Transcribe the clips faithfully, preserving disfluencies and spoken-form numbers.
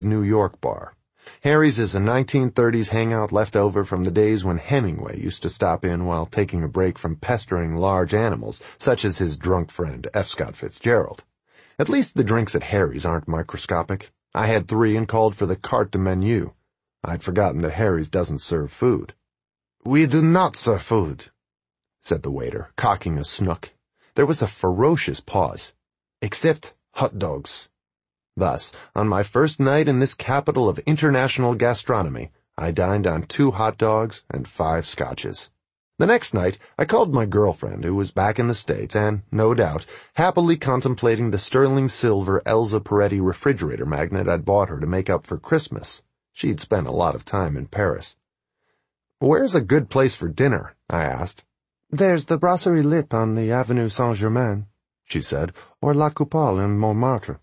New York bar. Harry's is a nineteen thirties hangout left over from the days when Hemingway used to stop in while taking a break from pestering large animals, such as his drunk friend F. Scott Fitzgerald. At least the drinks at Harry's aren't microscopic. I had three and called for the carte de menu. I'd forgotten that Harry's doesn't serve food. "We do not serve food," said the waiter, cocking a snook. There was a ferocious pause. "Except hot dogs." Thus, on my first night in this capital of international gastronomy, I dined on two hot dogs and five scotches. The next night, I called my girlfriend, who was back in the States and, no doubt, happily contemplating the sterling silver Elza Peretti refrigerator magnet I'd bought her to make up for Christmas. She'd spent a lot of time in Paris. "Where's a good place for dinner?" I asked. "There's the Brasserie Lippe on the Avenue Saint-Germain," she said, "or La Coupole in Montmartre."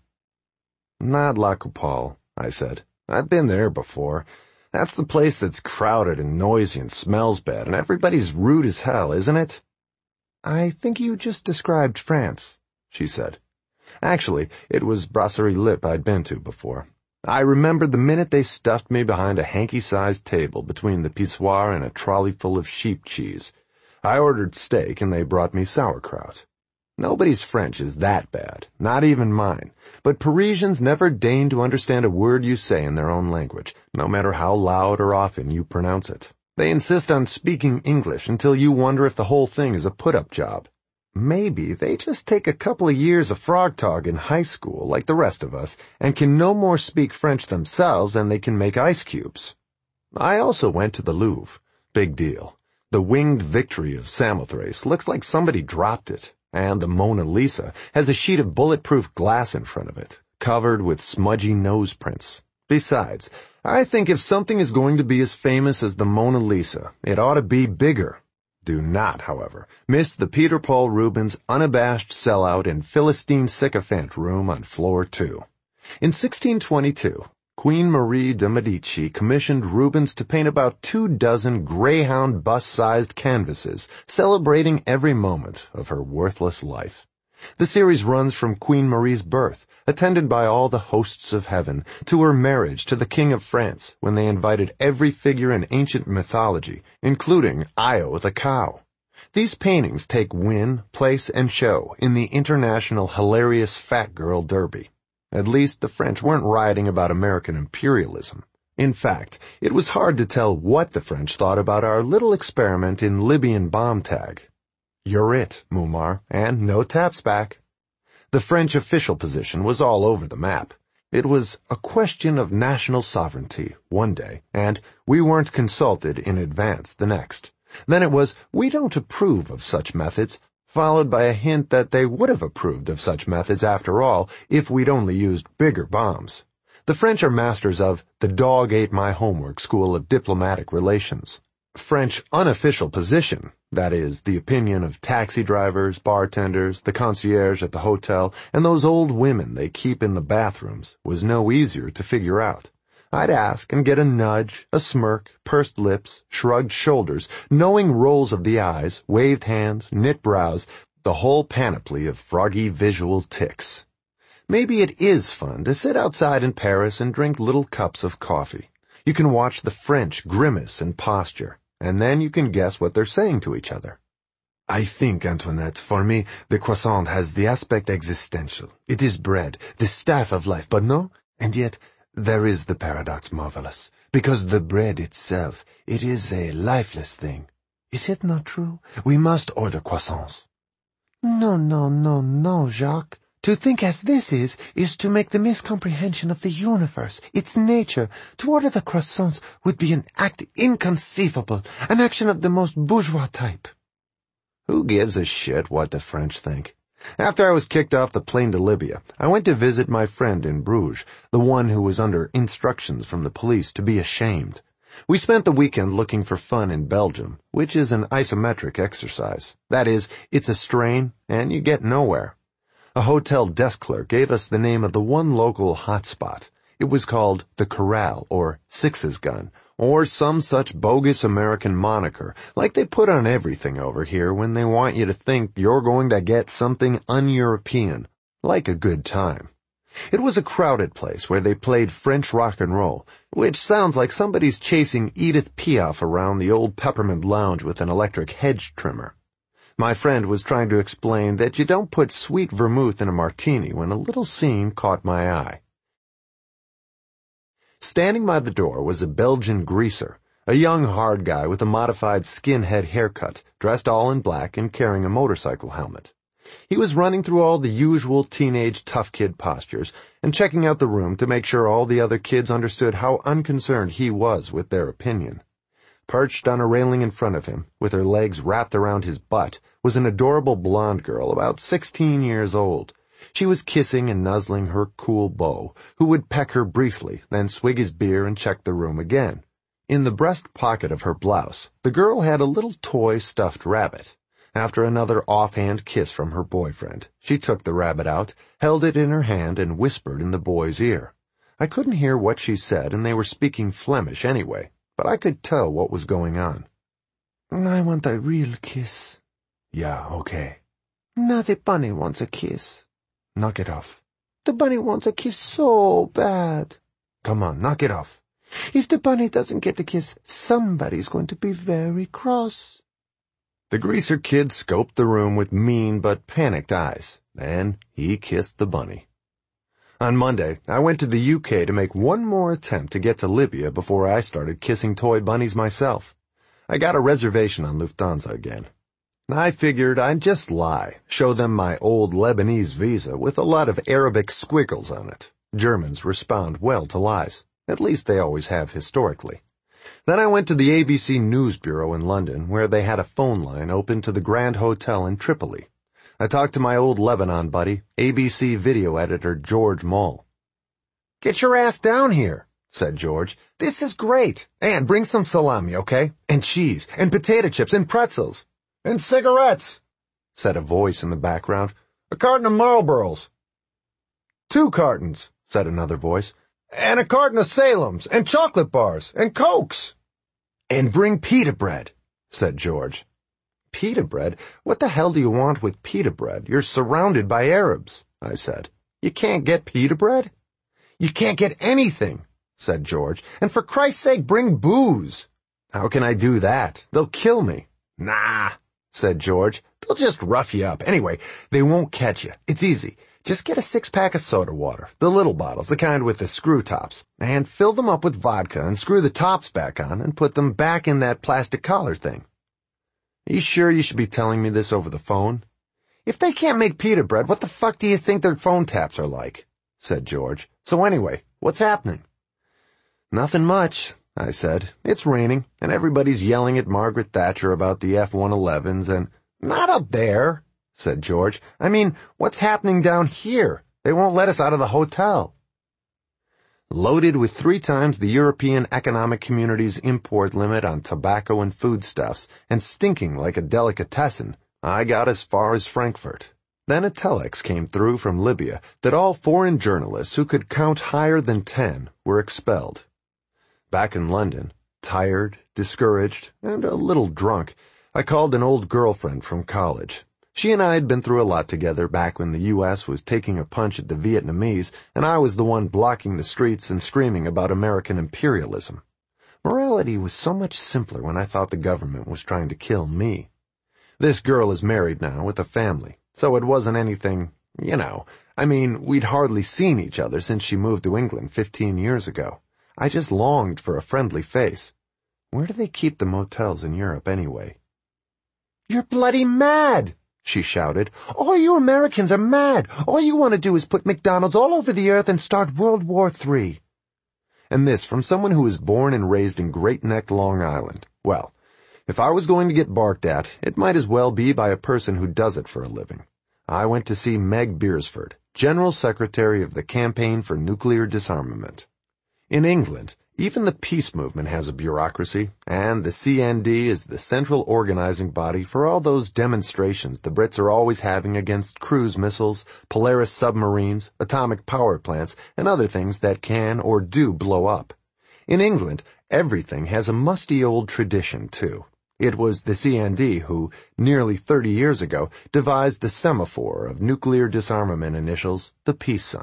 "Not La Coupole," I said. "I've been there before. That's the place that's crowded and noisy and smells bad, and everybody's rude as hell, isn't it?" "I think you just described France," she said. Actually, it was Brasserie Lippe I'd been to before. I remembered the minute they stuffed me behind a hanky-sized table between the pissoir and a trolley full of sheep cheese. I ordered steak, and they brought me sauerkraut. Nobody's French is that bad, not even mine, but Parisians never deign to understand a word you say in their own language, no matter how loud or often you pronounce it. They insist on speaking English until you wonder if the whole thing is a put-up job. Maybe they just take a couple of years of frog talk in high school, like the rest of us, and can no more speak French themselves than they can make ice cubes. I also went to the Louvre. Big deal. The Winged Victory of Samothrace looks like somebody dropped it. And the Mona Lisa has a sheet of bulletproof glass in front of it, covered with smudgy nose prints. Besides, I think if something is going to be as famous as the Mona Lisa, it ought to be bigger. Do not, however, miss the Peter Paul Rubens unabashed sellout in Philistine Sycophant room on floor two. In sixteen twenty-two, Queen Marie de Medici commissioned Rubens to paint about two dozen Greyhound bus-sized canvases celebrating every moment of her worthless life. The series runs from Queen Marie's birth, attended by all the hosts of heaven, to her marriage to the King of France, when they invited every figure in ancient mythology, including Io the cow. These paintings take win, place, and show in the international hilarious Fat Girl Derby. At least the French weren't rioting about American imperialism. In fact, it was hard to tell what the French thought about our little experiment in Libyan bomb tag. You're it, Muammar, and no taps back. The French official position was all over the map. It was a question of national sovereignty one day, and we weren't consulted in advance the next. Then it was, we don't approve of such methods, followed by a hint that they would have approved of such methods after all if we'd only used bigger bombs. The French are masters of the dog-ate-my-homework school of diplomatic relations. French unofficial position, that is, the opinion of taxi drivers, bartenders, the concierge at the hotel, and those old women they keep in the bathrooms, was no easier to figure out. I'd ask and get a nudge, a smirk, pursed lips, shrugged shoulders, knowing rolls of the eyes, waved hands, knit brows, the whole panoply of froggy visual tics. Maybe it is fun to sit outside in Paris and drink little cups of coffee. You can watch the French grimace and posture, and then you can guess what they're saying to each other. "I think, Antoinette, for me, the croissant has the aspect existential. It is bread, the staff of life, but no, and yet there is the paradox marvelous, because the bread itself, it is a lifeless thing. Is it not true? We must order croissants." "No, no, no, no, Jacques. To think as this is, is to make the miscomprehension of the universe, its nature. To order the croissants would be an act inconceivable, an action of the most bourgeois type." Who gives a shit what the French think? After I was kicked off the plane to Libya, I went to visit my friend in Bruges, the one who was under instructions from the police to be ashamed. We spent the weekend looking for fun in Belgium, which is an isometric exercise. That is, it's a strain, and you get nowhere. A hotel desk clerk gave us the name of the one local hotspot. It was called the Corral, or Six's Gun, or some such bogus American moniker, like they put on everything over here when they want you to think you're going to get something un-European, like a good time. It was a crowded place where they played French rock and roll, which sounds like somebody's chasing Edith Piaf around the old Peppermint Lounge with an electric hedge trimmer. My friend was trying to explain that you don't put sweet vermouth in a martini when a little scene caught my eye. Standing by the door was a Belgian greaser, a young hard guy with a modified skinhead haircut, dressed all in black and carrying a motorcycle helmet. He was running through all the usual teenage tough kid postures and checking out the room to make sure all the other kids understood how unconcerned he was with their opinion. Perched on a railing in front of him, with her legs wrapped around his butt, was an adorable blonde girl about sixteen years old. She was kissing and nuzzling her cool beau, who would peck her briefly, then swig his beer and check the room again. In the breast pocket of her blouse, the girl had a little toy stuffed rabbit. After another offhand kiss from her boyfriend, she took the rabbit out, held it in her hand, and whispered in the boy's ear. I couldn't hear what she said, and they were speaking Flemish anyway, but I could tell what was going on. I want a real kiss. Yeah, okay. Now the bunny wants a kiss. Knock it off. The bunny wants a kiss so bad. Come on, knock it off. If the bunny doesn't get a kiss, somebody's going to be very cross. The greaser kid scoped the room with mean but panicked eyes. Then he kissed the bunny. On Monday, I went to the U K to make one more attempt to get to Libya before I started kissing toy bunnies myself. I got a reservation on Lufthansa again. I figured I'd just lie, show them my old Lebanese visa with a lot of Arabic squiggles on it. Germans respond well to lies. At least they always have historically. Then I went to the A B C News Bureau in London, where they had a phone line open to the Grand Hotel in Tripoli. I talked to my old Lebanon buddy, A B C video editor George Moll. "Get your ass down here," said George. "This is great. And bring some salami, okay? And cheese, and potato chips, and pretzels. And cigarettes," said a voice in the background. "A carton of Marlboros." "Two cartons," said another voice. "And a carton of Salem's, and chocolate bars, and Cokes." "And bring pita bread," said George. "Pita bread? What the hell do you want with pita bread? You're surrounded by Arabs," I said. "You can't get pita bread?" "You can't get anything," said George. "And for Christ's sake, bring booze." "How can I do that? They'll kill me." "Nah," said George. "They'll just rough you up. Anyway, they won't catch you. It's easy. Just get a six-pack of soda water, the little bottles, the kind with the screw tops, and fill them up with vodka and screw the tops back on and put them back in that plastic collar thing." "Are you sure you should be telling me this over the phone?" "If they can't make pita bread, what the fuck do you think their phone taps are like?" said George. "So anyway, what's happening?" "Nothing much," I said. "It's raining, and everybody's yelling at Margaret Thatcher about the F one elevens and—" "Not up there," said George. "I mean, what's happening down here? They won't let us out of the hotel." Loaded with three times the European Economic Community's import limit on tobacco and foodstuffs, and stinking like a delicatessen, I got as far as Frankfurt. Then a telex came through from Libya that all foreign journalists who could count higher than ten were expelled. Back in London, tired, discouraged, and a little drunk, I called an old girlfriend from college. She and I had been through a lot together back when the U S was taking a punch at the Vietnamese, and I was the one blocking the streets and screaming about American imperialism. Morality was so much simpler when I thought the government was trying to kill me. This girl is married now with a family, so it wasn't anything, you know. I mean, we'd hardly seen each other since she moved to England fifteen years ago. I just longed for a friendly face. Where do they keep the motels in Europe anyway? "You're bloody mad!" she shouted. "All you Americans are mad. All you want to do is put McDonald's all over the earth and start World War Three. And this from someone who was born and raised in Great Neck, Long Island. Well, if I was going to get barked at, it might as well be by a person who does it for a living. I went to see Meg Beresford, General Secretary of the Campaign for Nuclear Disarmament. In England, even the peace movement has a bureaucracy, and the C N D is the central organizing body for all those demonstrations the Brits are always having against cruise missiles, Polaris submarines, atomic power plants, and other things that can or do blow up. In England, everything has a musty old tradition, too. It was the C N D who, nearly thirty years ago, devised the semaphore of nuclear disarmament initials, the peace sign.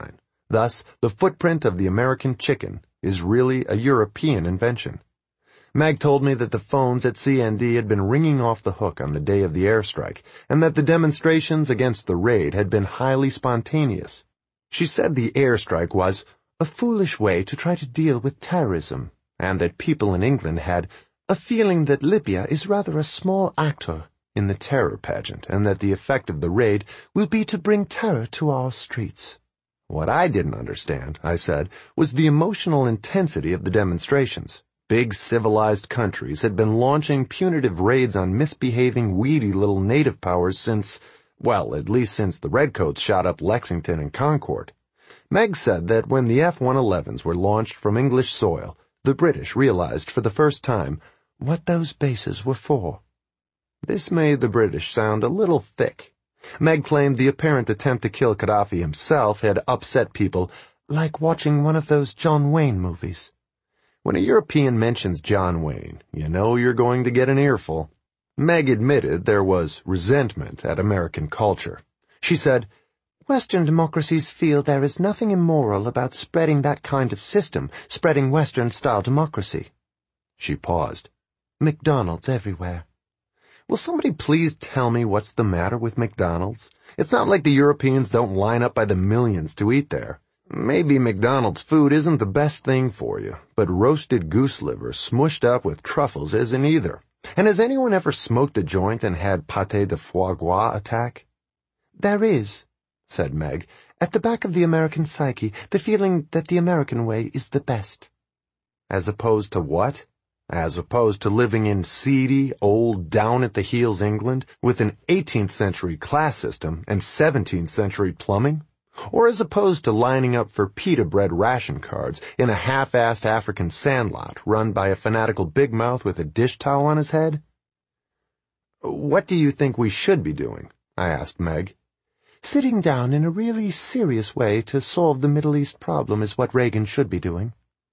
Thus, the footprint of the American chicken is really a European invention. Meg told me that the phones at C N D had been ringing off the hook on the day of the airstrike, and that the demonstrations against the raid had been highly spontaneous. She said the airstrike was a foolish way to try to deal with terrorism, and that people in England had a feeling that Libya is rather a small actor in the terror pageant, and that the effect of the raid will be to bring terror to our streets. What I didn't understand, I said, was the emotional intensity of the demonstrations. Big civilized countries had been launching punitive raids on misbehaving, weedy little native powers since, well, at least since the Redcoats shot up Lexington and Concord. Meg said that when the F one elevens were launched from English soil, the British realized for the first time what those bases were for. This made the British sound a little thick. Meg claimed the apparent attempt to kill Gaddafi himself had upset people like watching one of those John Wayne movies. When a European mentions John Wayne, you know you're going to get an earful. Meg admitted there was resentment at American culture. She said, Western democracies feel there is nothing immoral about spreading that kind of system, spreading Western-style democracy. She paused. McDonald's everywhere. Will somebody please tell me what's the matter with McDonald's? It's not like the Europeans don't line up by the millions to eat there. Maybe McDonald's food isn't the best thing for you, but roasted goose liver smushed up with truffles isn't either. And has anyone ever smoked a joint and had pâté de foie gras attack? There is, said Meg, at the back of the American psyche, the feeling that the American way is the best. As opposed to what? As opposed to living in seedy, old, down-at-the-heels England with an eighteenth century class system and seventeenth century plumbing? Or as opposed to lining up for pita bread ration cards in a half-assed African sandlot run by a fanatical big mouth with a dish towel on his head? What do you think we should be doing? I asked Meg. Sitting down in a really serious way to solve the Middle East problem is what Reagan should be doing.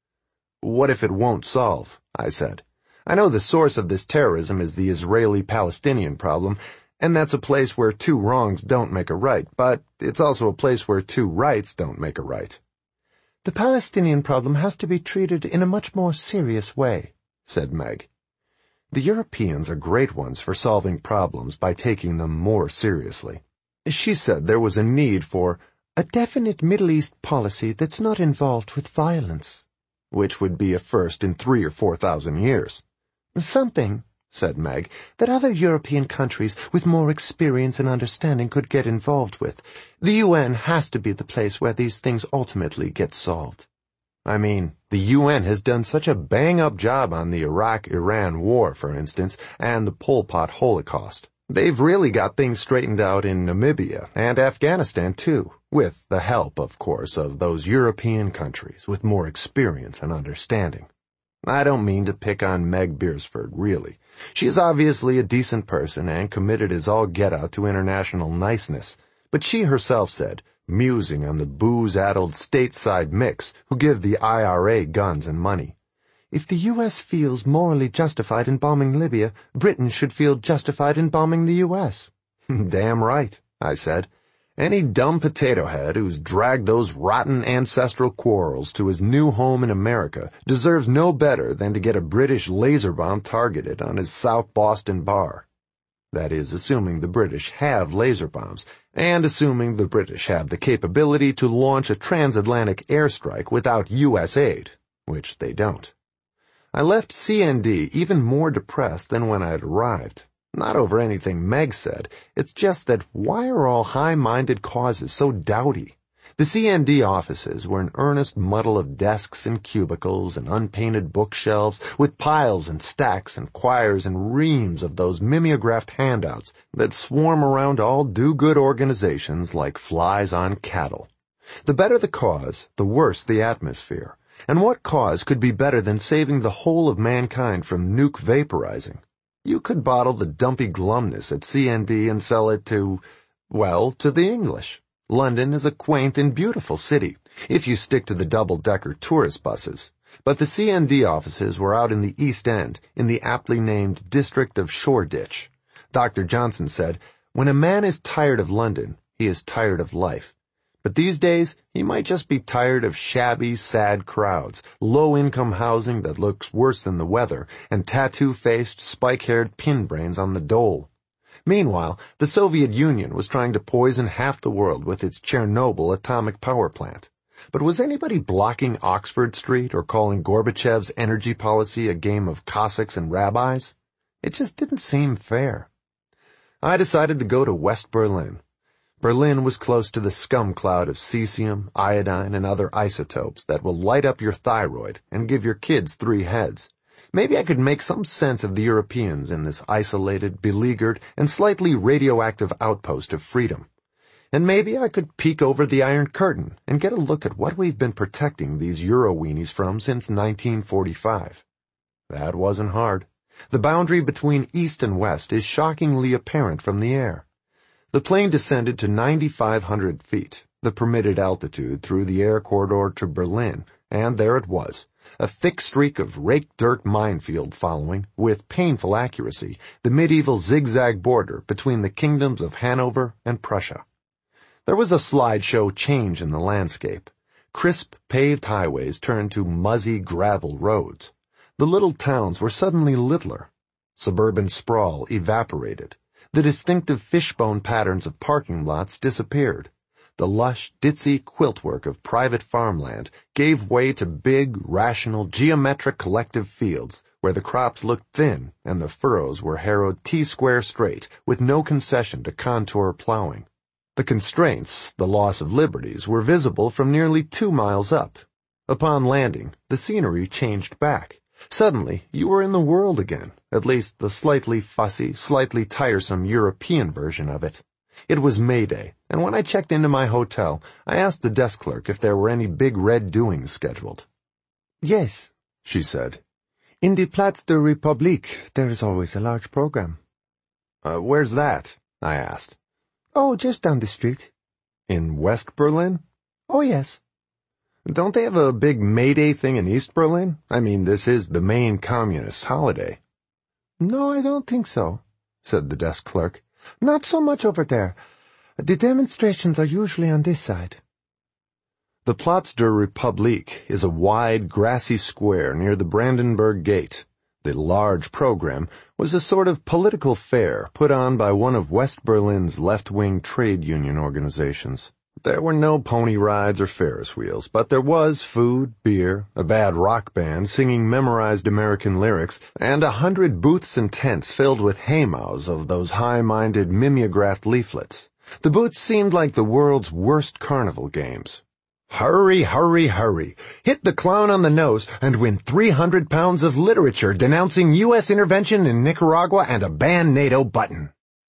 What if it won't solve? I said. I know the source of this terrorism is the Israeli-Palestinian problem, and that's a place where two wrongs don't make a right, but it's also a place where two rights don't make a right. The Palestinian problem has to be treated in a much more serious way, said Meg. The Europeans are great ones for solving problems by taking them more seriously. She said there was a need for a definite Middle East policy that's not involved with violence, which would be a first in three or four thousand years. Something, said Meg, that other European countries with more experience and understanding could get involved with. The U N has to be the place where these things ultimately get solved. I mean, the U N has done such a bang-up job on the Iraq-Iran war, for instance, and the Pol Pot Holocaust. They've really got things straightened out in Namibia and Afghanistan, too, with the help, of course, of those European countries with more experience and understanding. I don't mean to pick on Meg Beresford, really. She is obviously a decent person and committed as all get-out to international niceness, but she herself said, musing on the booze-addled stateside mix who give the I R A guns and money, if the U S feels morally justified in bombing Libya, Britain should feel justified in bombing the U S Damn right, I said. Any dumb potato head who's dragged those rotten ancestral quarrels to his new home in America deserves no better than to get a British laser bomb targeted on his South Boston bar. That is, assuming the British have laser bombs, and assuming the British have the capability to launch a transatlantic airstrike without U S aid, which they don't. I left C N D even more depressed than when I had arrived. Not over anything Meg said, it's just that why are all high-minded causes so dowdy? The C N D offices were an earnest muddle of desks and cubicles and unpainted bookshelves with piles and stacks and quires and reams of those mimeographed handouts that swarm around all do-good organizations like flies on cattle. The better the cause, the worse the atmosphere. And what cause could be better than saving the whole of mankind from nuke vaporizing? You could bottle the dumpy glumness at C N D and sell it to, well, to the English. London is a quaint and beautiful city, if you stick to the double-decker tourist buses. But the C N D offices were out in the East End, in the aptly named district of Shoreditch. Doctor Johnson said, when a man is tired of London, he is tired of life. But these days, he might just be tired of shabby, sad crowds, low-income housing that looks worse than the weather, and tattoo-faced, spike-haired pinbrains on the dole. Meanwhile, the Soviet Union was trying to poison half the world with its Chernobyl atomic power plant. But was anybody blocking Oxford Street or calling Gorbachev's energy policy a game of Cossacks and rabbis? It just didn't seem fair. I decided to go to West Berlin. Berlin was close to the scum cloud of cesium, iodine, and other isotopes that will light up your thyroid and give your kids three heads. Maybe I could make some sense of the Europeans in this isolated, beleaguered, and slightly radioactive outpost of freedom. And maybe I could peek over the Iron Curtain and get a look at what we've been protecting these Euro-weenies from since nineteen forty-five. That wasn't hard. The boundary between East and West is shockingly apparent from the air. The plane descended to ninety-five hundred feet, the permitted altitude through the air corridor to Berlin, and there it was, a thick streak of raked dirt minefield following, with painful accuracy, the medieval zigzag border between the kingdoms of Hanover and Prussia. There was a slideshow change in the landscape. Crisp paved highways turned to muzzy gravel roads. The little towns were suddenly littler. Suburban sprawl evaporated. The distinctive fishbone patterns of parking lots disappeared. The lush, ditzy quiltwork of private farmland gave way to big, rational, geometric collective fields where the crops looked thin and the furrows were harrowed T-square straight with no concession to contour plowing. The constraints, the loss of liberties, were visible from nearly two miles up. Upon landing, the scenery changed back. Suddenly, you were in the world again, at least the slightly fussy, slightly tiresome European version of it. It was May Day, and when I checked into my hotel, I asked the desk clerk if there were any big red doings scheduled. Yes, she said. In the Platz der Republik, there is always a large program. Uh, where's that? I asked. Oh, just down the street. In West Berlin? Oh, yes. Don't they have a big May Day thing in East Berlin? I mean, this is the main communist holiday. No, I don't think so, said the desk clerk. Not so much over there. The demonstrations are usually on this side. The Platz der Republik is a wide, grassy square near the Brandenburg Gate. The large program was a sort of political fair put on by one of West Berlin's left-wing trade union organizations. There were no pony rides or Ferris wheels, but there was food, beer, a bad rock band singing memorized American lyrics, and a hundred booths and tents filled with haymows of those high-minded mimeographed leaflets. The booths seemed like the world's worst carnival games. Hurry, hurry, hurry. Hit the clown on the nose and win three hundred pounds of literature denouncing U S intervention in Nicaragua and a ban NATO button.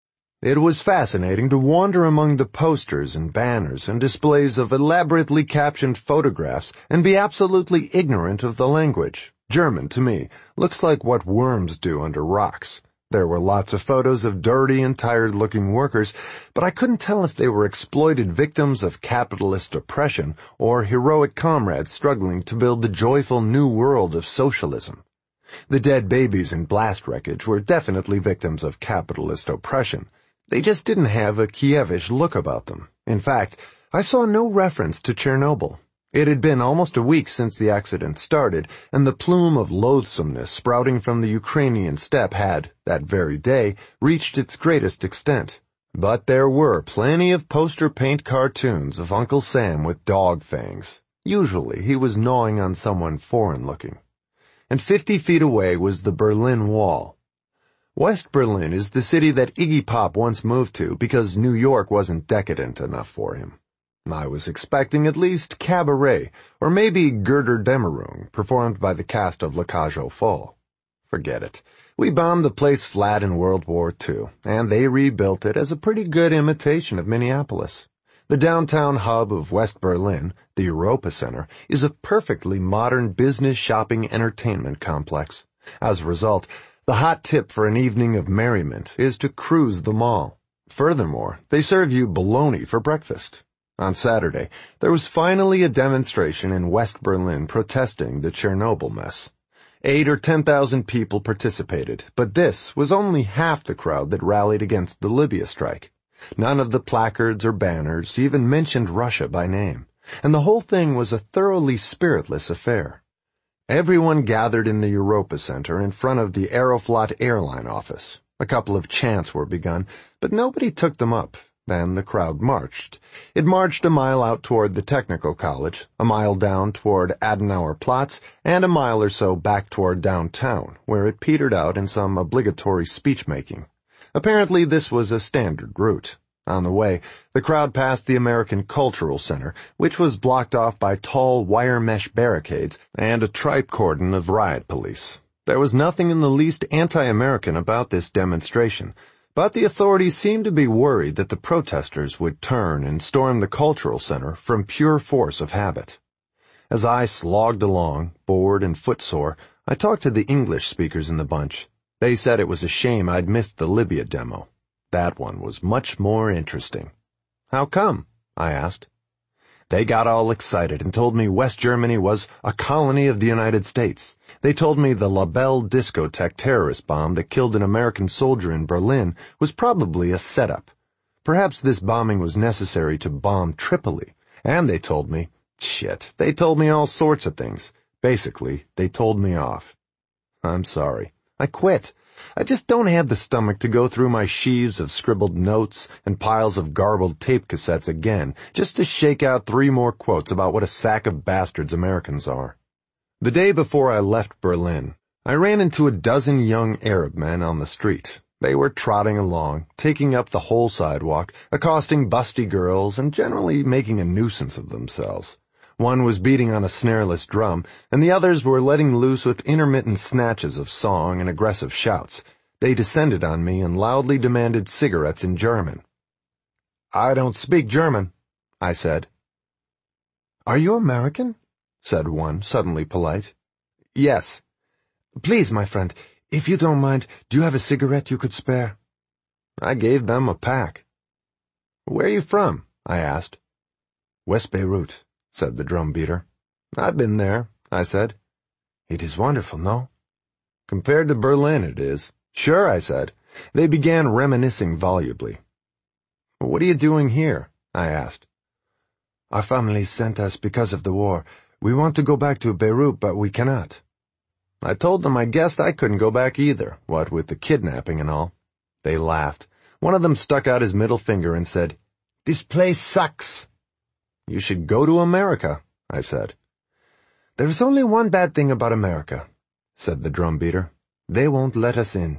It was fascinating to wander among the posters and banners and displays of elaborately captioned photographs and be absolutely ignorant of the language. German, to me, looks like what worms do under rocks. There were lots of photos of dirty and tired-looking workers, but I couldn't tell if they were exploited victims of capitalist oppression or heroic comrades struggling to build the joyful new world of socialism. The dead babies in blast wreckage were definitely victims of capitalist oppression. They just didn't have a Kievish look about them. In fact, I saw no reference to Chernobyl. It had been almost a week since the accident started, and the plume of loathsomeness sprouting from the Ukrainian steppe had, that very day, reached its greatest extent. But there were plenty of poster paint cartoons of Uncle Sam with dog fangs. Usually he was gnawing on someone foreign-looking. And fifty feet away was the Berlin Wall. West Berlin is the city that Iggy Pop once moved to because New York wasn't decadent enough for him. I was expecting at least Cabaret, or maybe Götterdämmerung, performed by the cast of La Cage aux Folles. Forget it. We bombed the place flat in World War Two, and they rebuilt it as a pretty good imitation of Minneapolis. The downtown hub of West Berlin, the Europa Center, is a perfectly modern business shopping entertainment complex. As a result, the hot tip for an evening of merriment is to cruise the mall. Furthermore, they serve you bologna for breakfast. On Saturday, there was finally a demonstration in West Berlin protesting the Chernobyl mess. Eight or ten thousand people participated, but this was only half the crowd that rallied against the Libya strike. None of the placards or banners even mentioned Russia by name, and the whole thing was a thoroughly spiritless affair. Everyone gathered in the Europa Center in front of the Aeroflot airline office. A couple of chants were begun, but nobody took them up. Then the crowd marched. It marched a mile out toward the Technical College, a mile down toward Adenauer Platz, and a mile or so back toward downtown, where it petered out in some obligatory speech-making. Apparently this was a standard route. On the way, the crowd passed the American Cultural Center, which was blocked off by tall wire mesh barricades and a tripe cordon of riot police. There was nothing in the least anti-American about this demonstration, but the authorities seemed to be worried that the protesters would turn and storm the Cultural Center from pure force of habit. As I slogged along, bored and footsore, I talked to the English speakers in the bunch. They said it was a shame I'd missed the Libya demo. That one was much more interesting. How come? I asked. They got all excited and told me West Germany was a colony of the United States. They told me the La Belle discotheque terrorist bomb that killed an American soldier in Berlin was probably a setup. Perhaps this bombing was necessary to bomb Tripoli. And they told me, shit, they told me all sorts of things. Basically, they told me off. I'm sorry. I quit. I just don't have the stomach to go through my sheaves of scribbled notes and piles of garbled tape cassettes again, just to shake out three more quotes about what a sack of bastards Americans are. The day before I left Berlin, I ran into a dozen young Arab men on the street. They were trotting along, taking up the whole sidewalk, accosting busty girls, and generally making a nuisance of themselves. One was beating on a snareless drum, and the others were letting loose with intermittent snatches of song and aggressive shouts. They descended on me and loudly demanded cigarettes in German. I don't speak German, I said. Are you American? Said one, suddenly polite. Yes. Please, my friend, if you don't mind, do you have a cigarette you could spare? I gave them a pack. Where are you from? I asked. West Beirut, said the drum beater. I've been there, I said. It is wonderful, no? Compared to Berlin, it is. Sure, I said. They began reminiscing volubly. What are you doing here? I asked. Our family sent us because of the war. We want to go back to Beirut, but we cannot. I told them I guessed I couldn't go back either, what with the kidnapping and all. They laughed. One of them stuck out his middle finger and said, "This place sucks." You should go to America, I said. There is only one bad thing about America, said the drum beater. They won't let us in.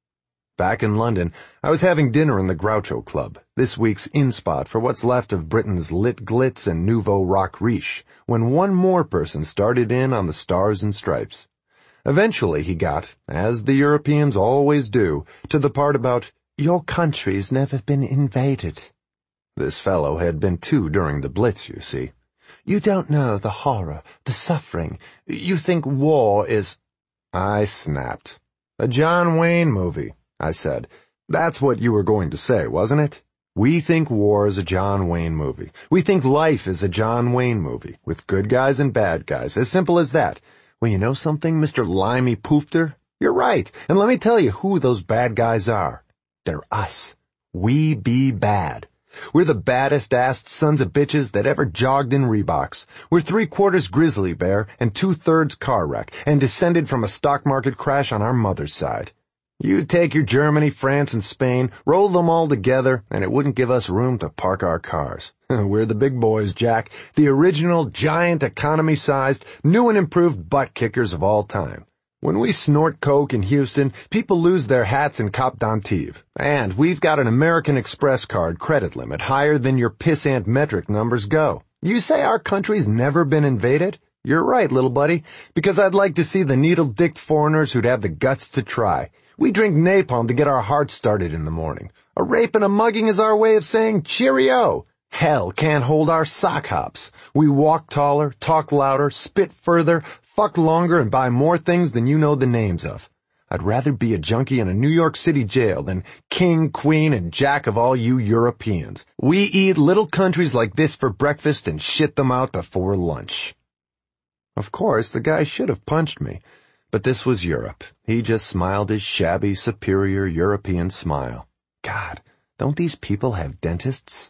Back in London, I was having dinner in the Groucho Club, this week's in-spot for what's left of Britain's lit glitz and nouveau rock riche, when one more person started in on the Stars and Stripes. Eventually he got, as the Europeans always do, to the part about, "Your country's never been invaded." This fellow had been too during the Blitz, you see. You don't know the horror, the suffering. You think war is... I snapped. A John Wayne movie, I said. That's what you were going to say, wasn't it? We think war is a John Wayne movie. We think life is a John Wayne movie, with good guys and bad guys, as simple as that. Well, you know something, Mister Limey Poofter? You're right, and let me tell you who those bad guys are. They're us. We be bad. We're the baddest-assed sons of bitches that ever jogged in Reeboks. We're three-quarters grizzly bear and two-thirds car wreck, and descended from a stock market crash on our mother's side. You take your Germany, France, and Spain, roll them all together, and it wouldn't give us room to park our cars. We're the big boys, Jack, the original, giant, economy-sized, new and improved butt-kickers of all time. When we snort coke in Houston, people lose their hats and cop d'Antibes. And we've got an American Express card credit limit higher than your pissant metric numbers go. You say our country's never been invaded? You're right, little buddy, because I'd like to see the needle-dicked foreigners who'd have the guts to try. We drink napalm to get our hearts started in the morning. A rape and a mugging is our way of saying cheerio. Hell can't hold our sock hops. We walk taller, talk louder, spit further, fuck longer, and buy more things than you know the names of. I'd rather be a junkie in a New York City jail than king, queen, and jack of all you Europeans. We eat little countries like this for breakfast and shit them out before lunch. Of course, the guy should have punched me, but this was Europe. He just smiled his shabby, superior European smile. God, Don't these people have dentists?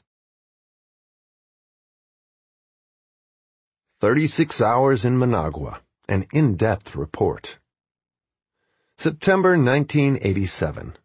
thirty-six hours in Managua, an in-depth report. September nineteen eighty-seven.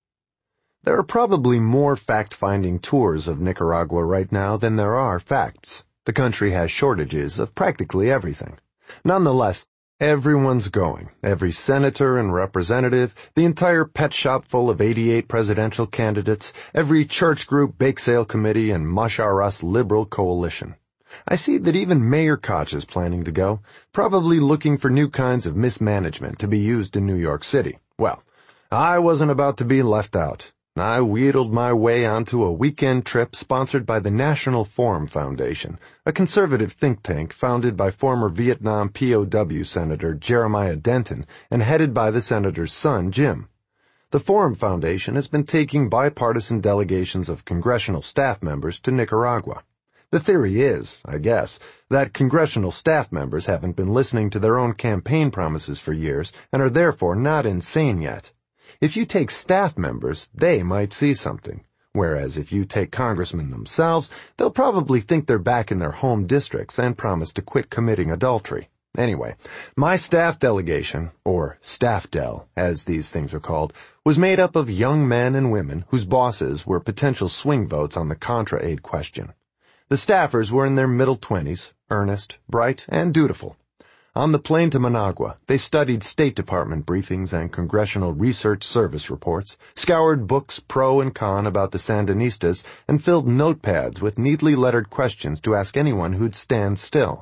There are probably more fact-finding tours of Nicaragua right now than there are facts. The country has shortages of practically everything. Nonetheless, everyone's going. Every senator and representative, the entire pet shop full of eighty-eight presidential candidates, every church group, bake sale committee, and mush our us liberal coalition. I see that even Mayor Koch is planning to go, probably looking for new kinds of mismanagement to be used in New York City. Well, I wasn't about to be left out. I wheedled my way onto a weekend trip sponsored by the National Forum Foundation, a conservative think tank founded by former Vietnam P O W Senator Jeremiah Denton and headed by the senator's son, Jim. The Forum Foundation has been taking bipartisan delegations of congressional staff members to Nicaragua. The theory is, I guess, that congressional staff members haven't been listening to their own campaign promises for years and are therefore not insane yet. If you take staff members, they might see something, whereas if you take congressmen themselves, they'll probably think they're back in their home districts and promise to quit committing adultery. Anyway, my staff delegation, or staff del, as these things are called, was made up of young men and women whose bosses were potential swing votes on the Contra aid question. The staffers were in their middle twenties, earnest, bright, and dutiful. On the plane to Managua, they studied State Department briefings and Congressional Research Service reports, scoured books pro and con about the Sandinistas, and filled notepads with neatly lettered questions to ask anyone who'd stand still.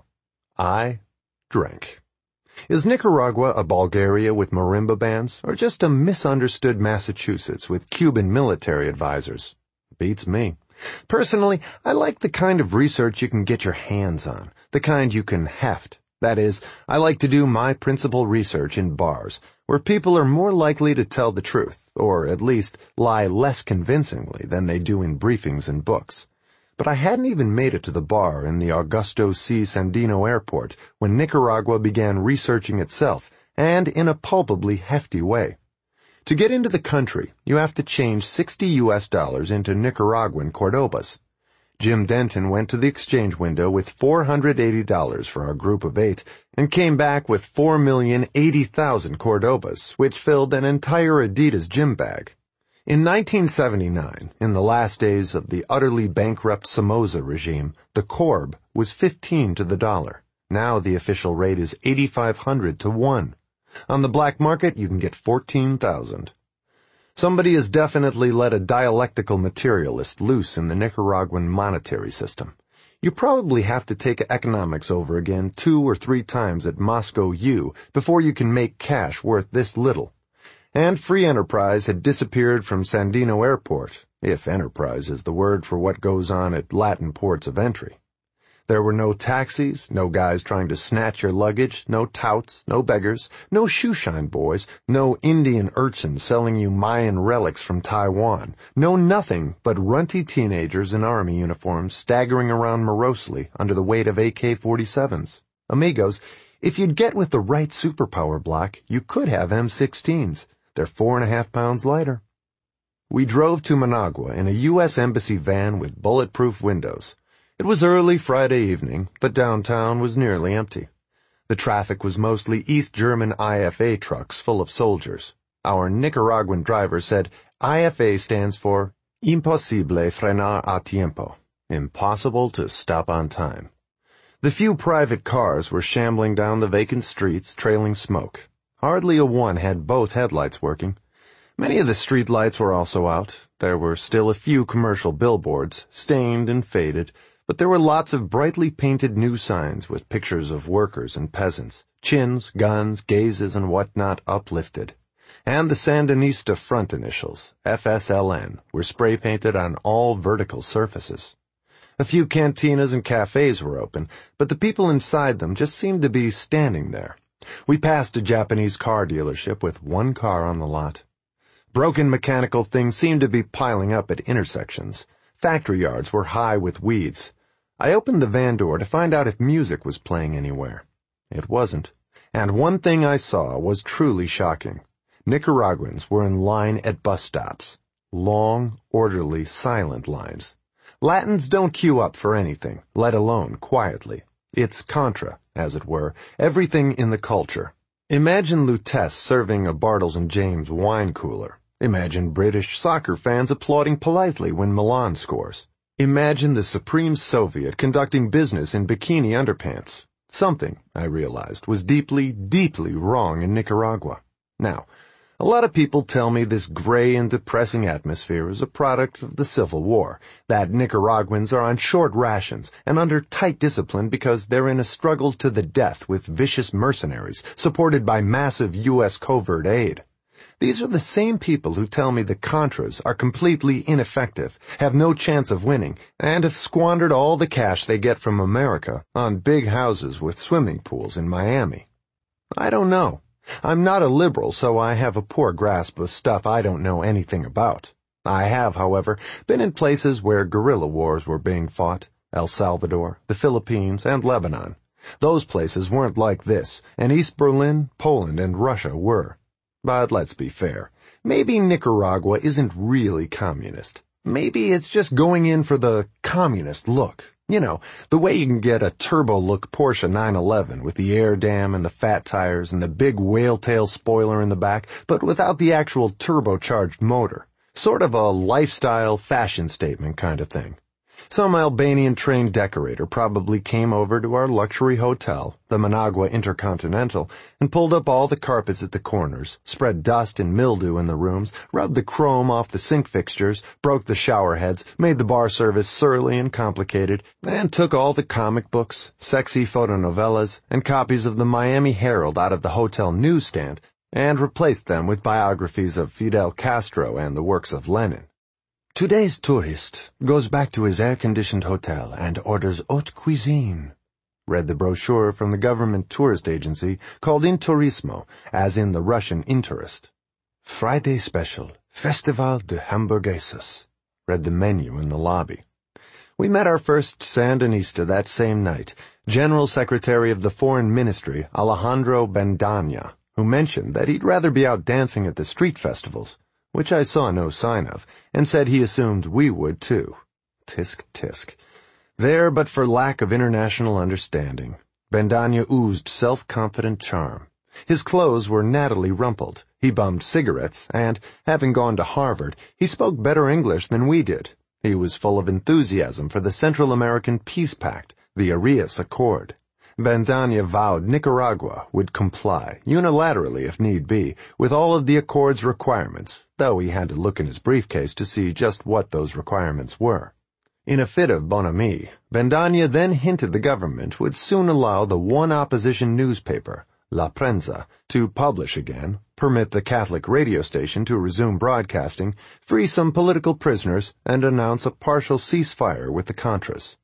I drank. Is Nicaragua a Bulgaria with marimba bands, or just a misunderstood Massachusetts with Cuban military advisors? Beats me. Personally, I like the kind of research you can get your hands on, the kind you can heft. That is, I like to do my principal research in bars, where people are more likely to tell the truth, or at least lie less convincingly than they do in briefings and books. But I hadn't even made it to the bar in the Augusto C. Sandino Airport when Nicaragua began researching itself, and in a palpably hefty way. To get into the country, you have to change sixty U S dollars into Nicaraguan Cordobas. Jim Denton went to the exchange window with four hundred eighty dollars for our group of eight and came back with four million eighty thousand Cordobas, which filled an entire Adidas gym bag. In nineteen seventy-nine, in the last days of the utterly bankrupt Somoza regime, the Corb was fifteen to the dollar. Now the official rate is eighty-five hundred to one. On the black market, you can get fourteen thousand. Somebody has definitely let a dialectical materialist loose in the Nicaraguan monetary system. You probably have to take economics over again two or three times at Moscow U before you can make cash worth this little. And free enterprise had disappeared from Sandino Airport, if enterprise is the word for what goes on at Latin ports of entry. There were no taxis, no guys trying to snatch your luggage, no touts, no beggars, no shoeshine boys, no Indian urchins selling you Mayan relics from Taiwan, no nothing but runty teenagers in army uniforms staggering around morosely under the weight of A K forty-sevens. Amigos, if you'd get with the right superpower block, you could have M sixteens. They're four and a half pounds lighter. We drove to Managua in a U S Embassy van with bulletproof windows. It was early Friday evening, but downtown was nearly empty. The traffic was mostly East German I F A trucks full of soldiers. Our Nicaraguan driver said I F A stands for Imposible frenar a tiempo, impossible to stop on time. The few private cars were shambling down the vacant streets, trailing smoke. Hardly a one had both headlights working. Many of the street lights were also out. There were still a few commercial billboards, stained and faded, but there were lots of brightly painted new signs with pictures of workers and peasants, chins, guns, gazes, and whatnot uplifted. And the Sandinista front initials, F S L N, were spray-painted on all vertical surfaces. A few cantinas and cafes were open, but the people inside them just seemed to be standing there. We passed a Japanese car dealership with one car on the lot. Broken mechanical things seemed to be piling up at intersections. Factory yards were high with weeds. I opened the van door to find out if music was playing anywhere. It wasn't. And one thing I saw was truly shocking. Nicaraguans were in line at bus stops. Long, orderly, silent lines. Latins don't queue up for anything, let alone quietly. It's contra, as it were, everything in the culture. Imagine Lutece serving a Bartles and James wine cooler. Imagine British soccer fans applauding politely when Milan scores. Imagine the Supreme Soviet conducting business in bikini underpants. Something, I realized, was deeply, deeply wrong in Nicaragua. Now, a lot of people tell me this gray and depressing atmosphere is a product of the Civil War, that Nicaraguans are on short rations and under tight discipline because they're in a struggle to the death with vicious mercenaries supported by massive U S covert aid. These are the same people who tell me the Contras are completely ineffective, have no chance of winning, and have squandered all the cash they get from America on big houses with swimming pools in Miami. I don't know. I'm not a liberal, so I have a poor grasp of stuff I don't know anything about. I have, however, been in places where guerrilla wars were being fought, El Salvador, the Philippines, and Lebanon. Those places weren't like this, and East Berlin, Poland, and Russia were. But let's be fair. Maybe Nicaragua isn't really communist. Maybe it's just going in for the communist look. You know, the way you can get a turbo-look Porsche nine eleven with the air dam and the fat tires and the big whale-tail spoiler in the back, but without the actual turbocharged motor. Sort of a lifestyle fashion statement kind of thing. Some Albanian-trained decorator probably came over to our luxury hotel, the Managua Intercontinental, and pulled up all the carpets at the corners, spread dust and mildew in the rooms, rubbed the chrome off the sink fixtures, broke the shower heads, made the bar service surly and complicated, and took all the comic books, sexy photonovellas, and copies of the Miami Herald out of the hotel newsstand, and replaced them with biographies of Fidel Castro and the works of Lenin. Today's tourist goes back to his air-conditioned hotel and orders haute cuisine, read the brochure from the government tourist agency called Inturismo, as in the Russian Interest. Friday special, Festival de Hamburguesas, read the menu in the lobby. We met our first Sandinista that same night, General Secretary of the Foreign Ministry, Alejandro Bendaña, who mentioned that he'd rather be out dancing at the street festivals, which I saw no sign of, and said he assumed we would too. Tisk, tisk. There, but for lack of international understanding, Bendaña oozed self-confident charm. His clothes were nattily rumpled, he bummed cigarettes, and, having gone to Harvard, he spoke better English than we did. He was full of enthusiasm for the Central American Peace Pact, the Arias Accord. Bendaña vowed Nicaragua would comply, unilaterally if need be, with all of the Accord's requirements, though he had to look in his briefcase to see just what those requirements were. In a fit of bonhomie, Bendaña then hinted the government would soon allow the one opposition newspaper, La Prensa, to publish again, permit the Catholic radio station to resume broadcasting, free some political prisoners, and announce a partial ceasefire with the Contras.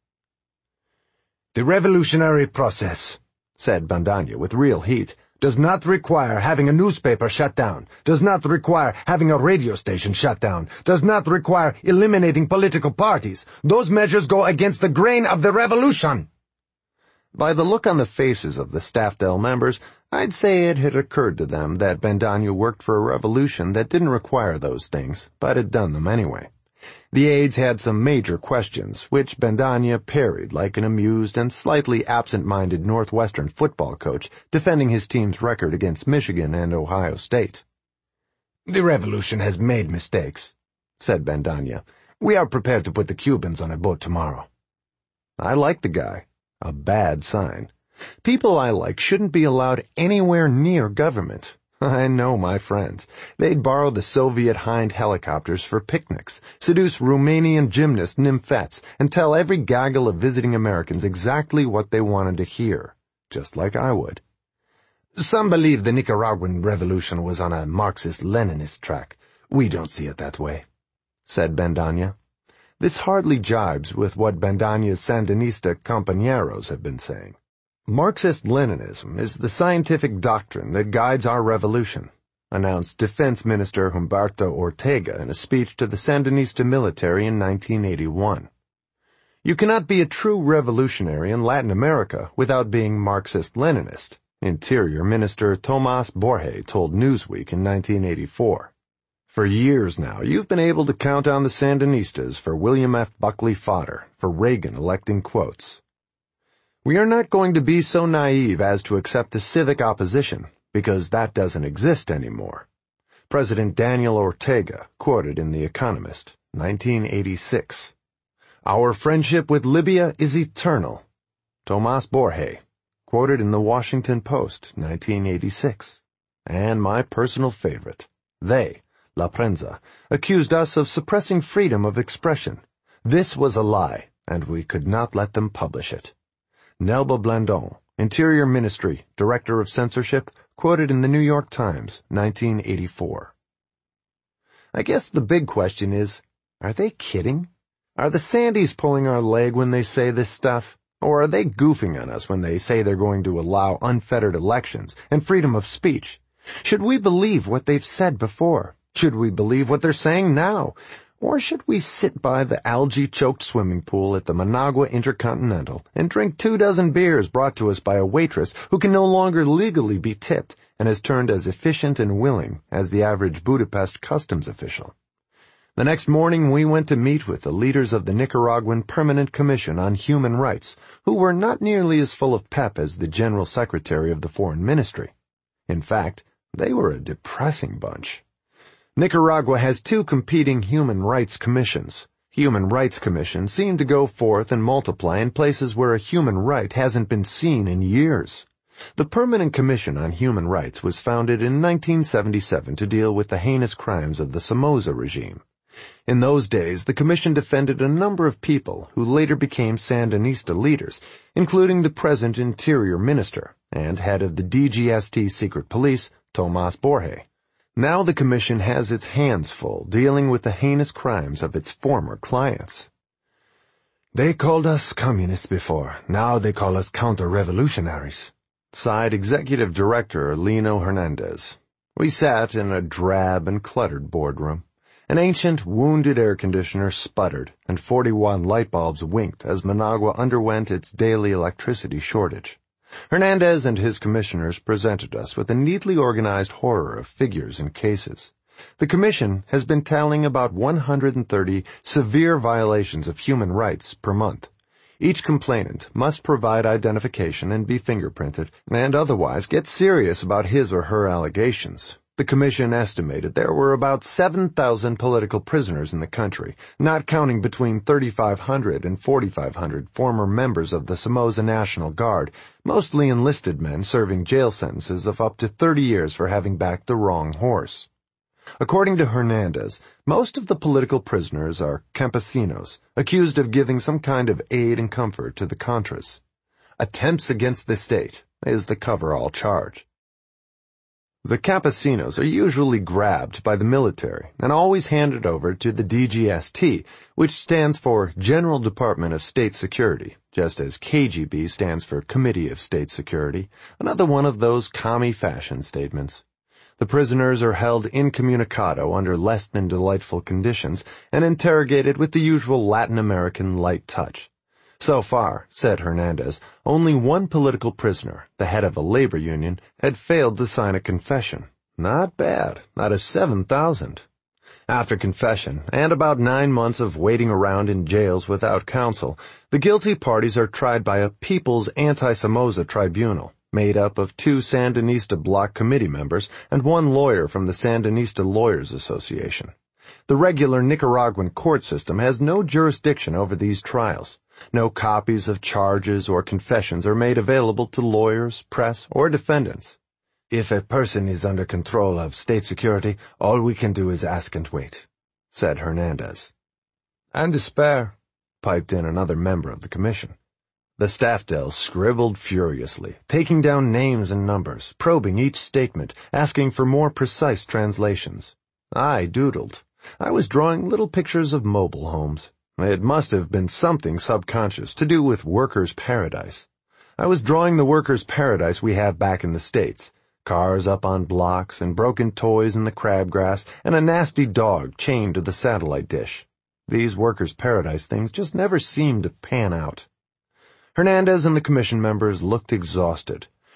The revolutionary process, said Bendaña with real heat, does not require having a newspaper shut down, does not require having a radio station shut down, does not require eliminating political parties. Those measures go against the grain of the revolution. By the look on the faces of the Staffdale members, I'd say it had occurred to them that Bendaña worked for a revolution that didn't require those things, but had done them anyway. The aides had some major questions, which Bendaña parried like an amused and slightly absent-minded Northwestern football coach defending his team's record against Michigan and Ohio State. The revolution has made mistakes, said Bendaña. We are prepared to put the Cubans on a boat tomorrow. I like the guy. A bad sign. People I like shouldn't be allowed anywhere near government. I know my friends. They'd borrow the Soviet Hind helicopters for picnics, seduce Romanian gymnast nymphets, and tell every gaggle of visiting Americans exactly what they wanted to hear, just like I would. Some believe the Nicaraguan revolution was on a Marxist-Leninist track. We don't see it that way, said Bendaña. This hardly jibes with what Bendaña's Sandinista compañeros have been saying. Marxist-Leninism is the scientific doctrine that guides our revolution, announced Defense Minister Humberto Ortega in a speech to the Sandinista military in nineteen eighty-one. You cannot be a true revolutionary in Latin America without being Marxist-Leninist, Interior Minister Tomás Borge told Newsweek in nineteen eighty-four. For years now, you've been able to count on the Sandinistas for William F. Buckley fodder, for Reagan electing quotes. We are not going to be so naive as to accept a civic opposition, because that doesn't exist anymore. President Daniel Ortega quoted in The Economist, nineteen eighty-six. Our friendship with Libya is eternal. Tomás Borge, quoted in The Washington Post, nineteen eighty-six. And my personal favorite, they, La Prensa, accused us of suppressing freedom of expression. This was a lie, and we could not let them publish it. Nelba Blandon, Interior Ministry, Director of Censorship, quoted in the New York Times, nineteen eighty-four. I guess the big question is, are they kidding? Are the Sandys pulling our leg when they say this stuff? Or are they goofing on us when they say they're going to allow unfettered elections and freedom of speech? Should we believe what they've said before? Should we believe what they're saying now? Or should we sit by the algae-choked swimming pool at the Managua Intercontinental and drink two dozen beers brought to us by a waitress who can no longer legally be tipped and has turned as efficient and willing as the average Budapest customs official? The next morning we went to meet with the leaders of the Nicaraguan Permanent Commission on Human Rights, who were not nearly as full of pep as the General Secretary of the Foreign Ministry. In fact, they were a depressing bunch. Nicaragua has two competing human rights commissions. Human rights commissions seem to go forth and multiply in places where a human right hasn't been seen in years. The Permanent Commission on Human Rights was founded in nineteen seventy-seven to deal with the heinous crimes of the Somoza regime. In those days, the commission defended a number of people who later became Sandinista leaders, including the present Interior Minister and head of the D G S T Secret Police, Tomás Borge. Now the commission has its hands full dealing with the heinous crimes of its former clients. They called us communists before. Now they call us counter-revolutionaries, sighed Executive Director Lino Hernandez. We sat in a drab and cluttered boardroom. An ancient, wounded air conditioner sputtered, and forty-watt light bulbs winked as Managua underwent its daily electricity shortage. Hernandez and his commissioners presented us with a neatly organized horror of figures and cases. The commission has been tallying about one hundred thirty severe violations of human rights per month. Each complainant must provide identification and be fingerprinted, and otherwise get serious about his or her allegations. The commission estimated there were about seven thousand political prisoners in the country, not counting between thirty-five hundred and forty-five hundred former members of the Somoza National Guard, mostly enlisted men serving jail sentences of up to thirty years for having backed the wrong horse. According to Hernandez, most of the political prisoners are campesinos, accused of giving some kind of aid and comfort to the Contras. Attempts against the state is the cover-all charge. The campesinos are usually grabbed by the military and always handed over to the D G S T, which stands for General Department of State Security, just as K G B stands for Committee of State Security, another one of those commie fashion statements. The prisoners are held incommunicado under less than delightful conditions and interrogated with the usual Latin American light touch. So far, said Hernandez, only one political prisoner, the head of a labor union, had failed to sign a confession. Not bad, out of seven thousand. After confession, and about nine months of waiting around in jails without counsel, the guilty parties are tried by a People's Anti-Somoza Tribunal, made up of two Sandinista Bloc Committee members and one lawyer from the Sandinista Lawyers Association. The regular Nicaraguan court system has no jurisdiction over these trials. No copies of charges or confessions are made available to lawyers, press, or defendants. If a person is under control of state security, all we can do is ask and wait, said Hernandez. And despair, piped in another member of the commission. The staffdel scribbled furiously, taking down names and numbers, probing each statement, asking for more precise translations. I doodled. I was drawing little pictures of mobile homes. It must have been something subconscious to do with workers' paradise. I was drawing the workers' paradise we have back in the States. Cars up on blocks and broken toys in the crabgrass and a nasty dog chained to the satellite dish. These workers' paradise things just never seemed to pan out. Hernandez and the commission members looked exhausted.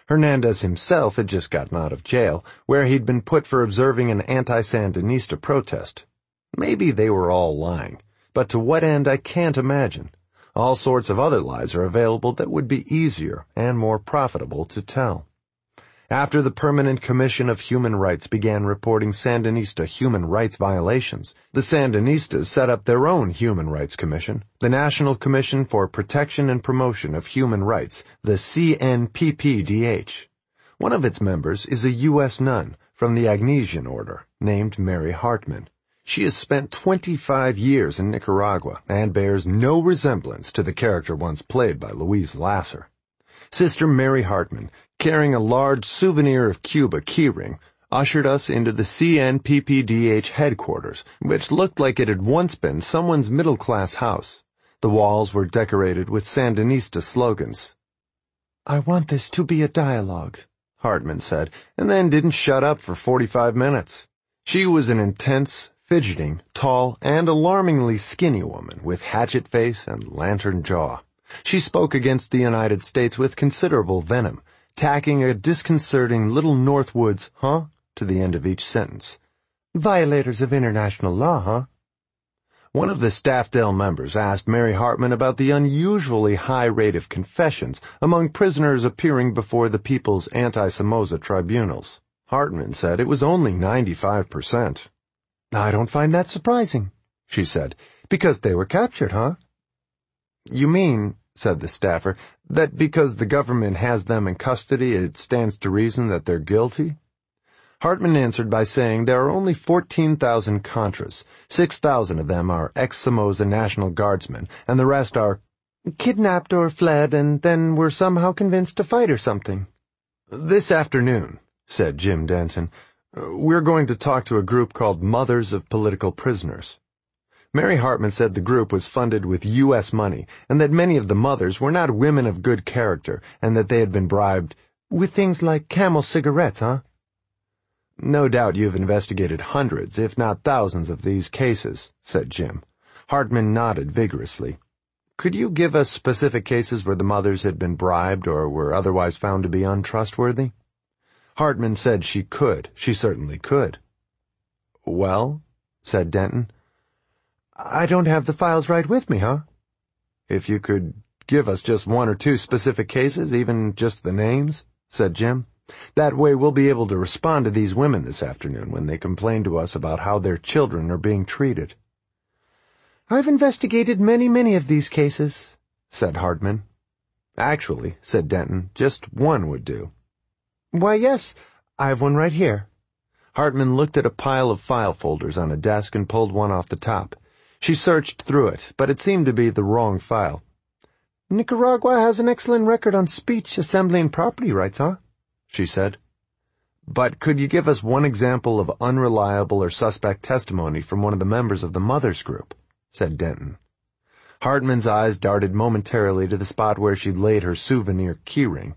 Hernandez himself had just gotten out of jail, where he'd been put for observing an anti-Sandinista protest. Maybe they were all lying, but to what end I can't imagine. All sorts of other lies are available that would be easier and more profitable to tell. After the Permanent Commission of Human Rights began reporting Sandinista human rights violations, the Sandinistas set up their own Human Rights Commission, the National Commission for Protection and Promotion of Human Rights, the C N P P D H. One of its members is a U S nun from the Agnesian Order, named Mary Hartman. She has spent twenty-five years in Nicaragua and bears no resemblance to the character once played by Louise Lasser. Sister Mary Hartman, carrying a large souvenir of Cuba keyring, ushered us into the C N P P D H headquarters, which looked like it had once been someone's middle-class house. The walls were decorated with Sandinista slogans. "I want this to be a dialogue," Hartman said, and then didn't shut up for forty-five minutes. She was an intense, fidgeting, tall, and alarmingly skinny woman with hatchet face and lantern jaw. She spoke against the United States with considerable venom, tacking a disconcerting little Northwoods huh to the end of each sentence. "Violators of international law, huh?" One of the Staffdale members asked Mary Hartman about the unusually high rate of confessions among prisoners appearing before the People's Anti-Somoza tribunals. Hartman said it was only ninety-five percent. "I don't find that surprising," she said, "because they were captured, huh?" "You mean," said the staffer, "that because the government has them in custody, it stands to reason that they're guilty?" Hartman answered by saying there are only fourteen thousand Contras. six thousand of them are ex-Somoza National Guardsmen, and the rest are kidnapped or fled and then were somehow convinced to fight or something. "This afternoon," said Jim Denson, "we're going to talk to a group called Mothers of Political Prisoners." Mary Hartman said the group was funded with U S money, and that many of the mothers were not women of good character, and that they had been bribed with things like Camel cigarettes, huh? "No doubt you've investigated hundreds, if not thousands, of these cases," said Jim. Hartman nodded vigorously. "Could you give us specific cases where the mothers had been bribed or were otherwise found to be untrustworthy?" Hartman said she could. She certainly could. "Well," said Denton. "I don't have the files right with me, huh?" "If you could give us just one or two specific cases, even just the names," said Jim. "That way we'll be able to respond to these women this afternoon when they complain to us about how their children are being treated." "I've investigated many, many of these cases," said Hartman. "Actually," said Denton, "just one would do." "Why, yes, I've one right here." Hartman looked at a pile of file folders on a desk and pulled one off the top. She searched through it, but it seemed to be the wrong file. "Nicaragua has an excellent record on speech, assembly, and property rights, huh?" she said. "But could you give us one example of unreliable or suspect testimony from one of the members of the Mothers Group?" said Denton. Hartman's eyes darted momentarily to the spot where she'd laid her souvenir keyring.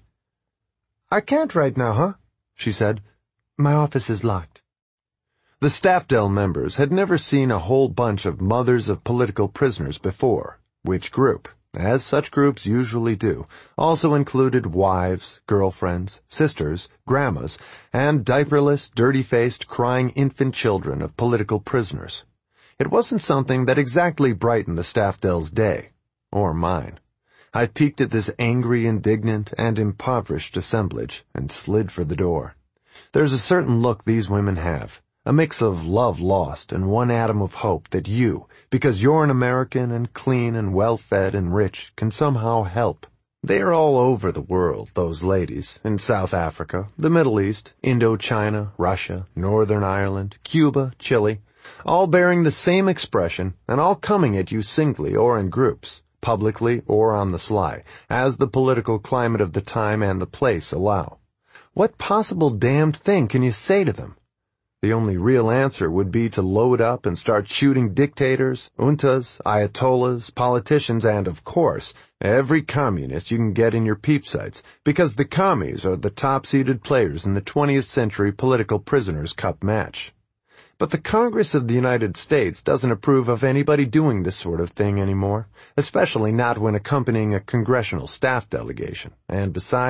"I can't right now, huh?" she said. "My office is locked." The Staffdale members had never seen a whole bunch of mothers of political prisoners before, which group, as such groups usually do, also included wives, girlfriends, sisters, grandmas, and diaperless, dirty-faced, crying infant children of political prisoners. It wasn't something that exactly brightened the Staffdales' day, or mine. I peeked at this angry, indignant, and impoverished assemblage and slid for the door. There's a certain look these women have, a mix of love lost and one atom of hope that you, because you're an American and clean and well-fed and rich, can somehow help. They are all over the world, those ladies, in South Africa, the Middle East, Indochina, Russia, Northern Ireland, Cuba, Chile, all bearing the same expression and all coming at you singly or in groups, publicly or on the sly, as the political climate of the time and the place allow. What possible damned thing can you say to them? The only real answer would be to load up and start shooting dictators, juntas, ayatollahs, politicians, and, of course, every communist you can get in your peep sights, because the commies are the top-seeded players in the twentieth century political prisoners' cup match. But the Congress of the United States doesn't approve of anybody doing this sort of thing anymore, especially not when accompanying a congressional staff delegation, and besides,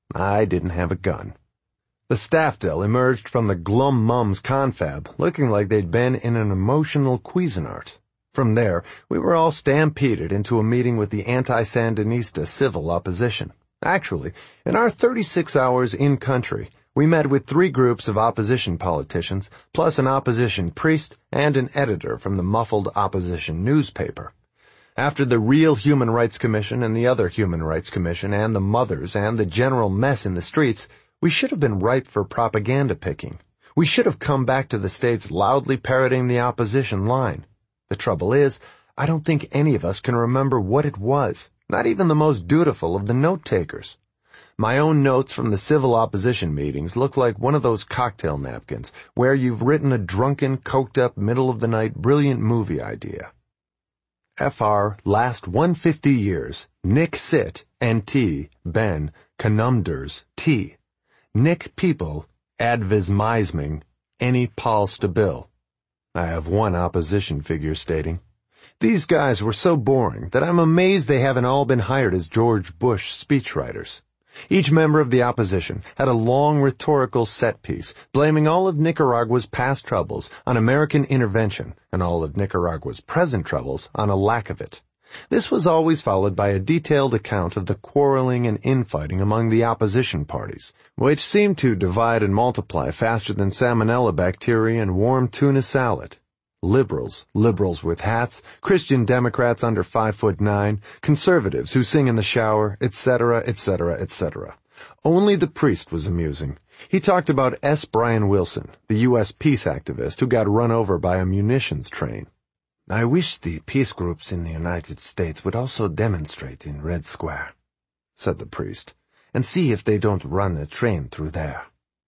I didn't have a gun. The Staffdale emerged from the glum mums confab, looking like they'd been in an emotional Cuisinart. From there, we were all stampeded into a meeting with the anti-Sandinista civil opposition. Actually, in our thirty-six hours in country, we met with three groups of opposition politicians, plus an opposition priest and an editor from the muffled opposition newspaper. After the real Human Rights Commission and the other Human Rights Commission and the mothers and the general mess in the streets, we should have been ripe for propaganda picking. We should have come back to the States loudly parroting the opposition line. The trouble is, I don't think any of us can remember what it was, not even the most dutiful of the note-takers. My own notes from the civil opposition meetings look like one of those cocktail napkins where you've written a drunken, coked-up, middle-of-the-night, brilliant movie idea. F R last one hundred fifty years, Nick Sit, N T, Ben, Conumders, T. Nick People, Advismisming, Any Paul Stabil. I have one opposition figure stating, "These guys were so boring that I'm amazed they haven't all been hired as George Bush speechwriters." Each member of the opposition had a long rhetorical set piece, blaming all of Nicaragua's past troubles on American intervention and all of Nicaragua's present troubles on a lack of it. This was always followed by a detailed account of the quarreling and infighting among the opposition parties, which seemed to divide and multiply faster than salmonella bacteria and warm tuna salad. Liberals, liberals with hats, Christian Democrats under five foot nine, conservatives who sing in the shower, et cetera, et cetera, et cetera. Only the priest was amusing. He talked about S. Brian Wilson, the U S peace activist who got run over by a munitions train. "I wish the peace groups in the United States would also demonstrate in Red Square," said the priest, "and see if they don't run a train through there."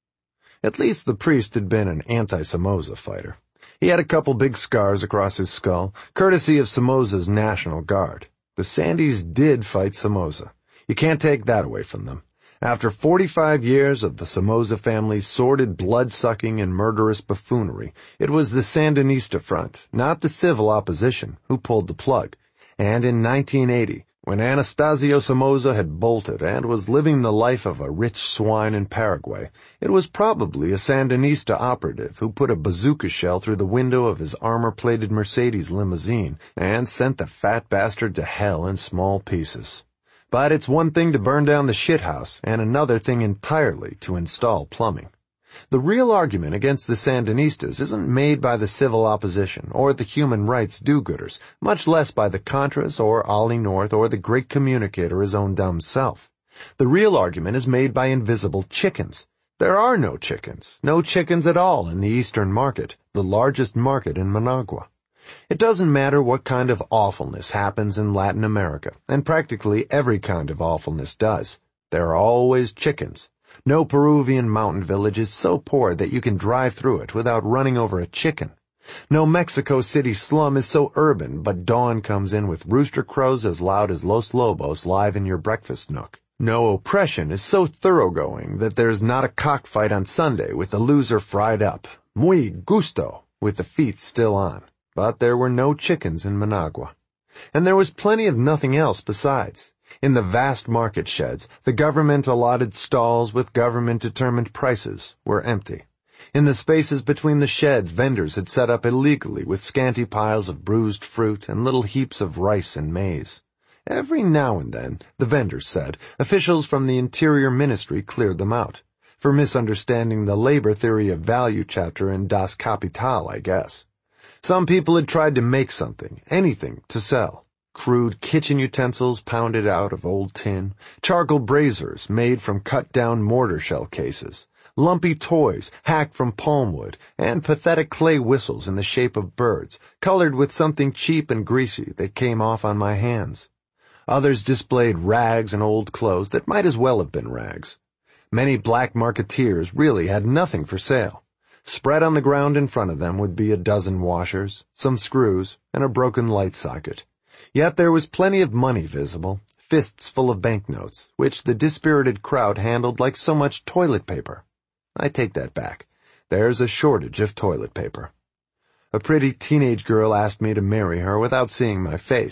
At least the priest had been an anti-Somoza fighter. He had a couple big scars across his skull, courtesy of Somoza's National Guard. The Sandys did fight Somoza. You can't take that away from them. After forty-five years of the Somoza family's sordid blood-sucking and murderous buffoonery, it was the Sandinista front, not the civil opposition, who pulled the plug. And in nineteen eighty, when Anastasio Somoza had bolted and was living the life of a rich swine in Paraguay, it was probably a Sandinista operative who put a bazooka shell through the window of his armor-plated Mercedes limousine and sent the fat bastard to hell in small pieces. But it's one thing to burn down the shithouse and another thing entirely to install plumbing. The real argument against the Sandinistas isn't made by the civil opposition or the human rights do-gooders, much less by the Contras or Ollie North or the great communicator his own dumb self. The real argument is made by invisible chickens. There are no chickens, no chickens at all in the Eastern Market, the largest market in Managua. It doesn't matter what kind of awfulness happens in Latin America, and practically every kind of awfulness does. There are always chickens. No Peruvian mountain village is so poor that you can drive through it without running over a chicken. No Mexico City slum is so urban, but dawn comes in with rooster crows as loud as Los Lobos live in your breakfast nook. No oppression is so thoroughgoing that there's not a cockfight on Sunday with the loser fried up. Muy gusto, with the feet still on. But there were no chickens in Managua. And there was plenty of nothing else besides. In the vast market sheds, the government-allotted stalls with government-determined prices were empty. In the spaces between the sheds, vendors had set up illegally with scanty piles of bruised fruit and little heaps of rice and maize. Every now and then, the vendors said, officials from the Interior Ministry cleared them out. For misunderstanding the labor theory of value chapter in Das Kapital, I guess. Some people had tried to make something, anything, to sell. Crude kitchen utensils pounded out of old tin, charcoal braziers made from cut-down mortar shell cases, lumpy toys hacked from palm wood, and pathetic clay whistles in the shape of birds, colored with something cheap and greasy that came off on my hands. Others displayed rags and old clothes that might as well have been rags. Many black marketeers really had nothing for sale. Spread on the ground in front of them would be a dozen washers, some screws, and a broken light socket. Yet there was plenty of money visible, fists full of banknotes, which the dispirited crowd handled like so much toilet paper. I take that back. There's a shortage of toilet paper. A pretty teenage girl asked me to marry her without seeing my face.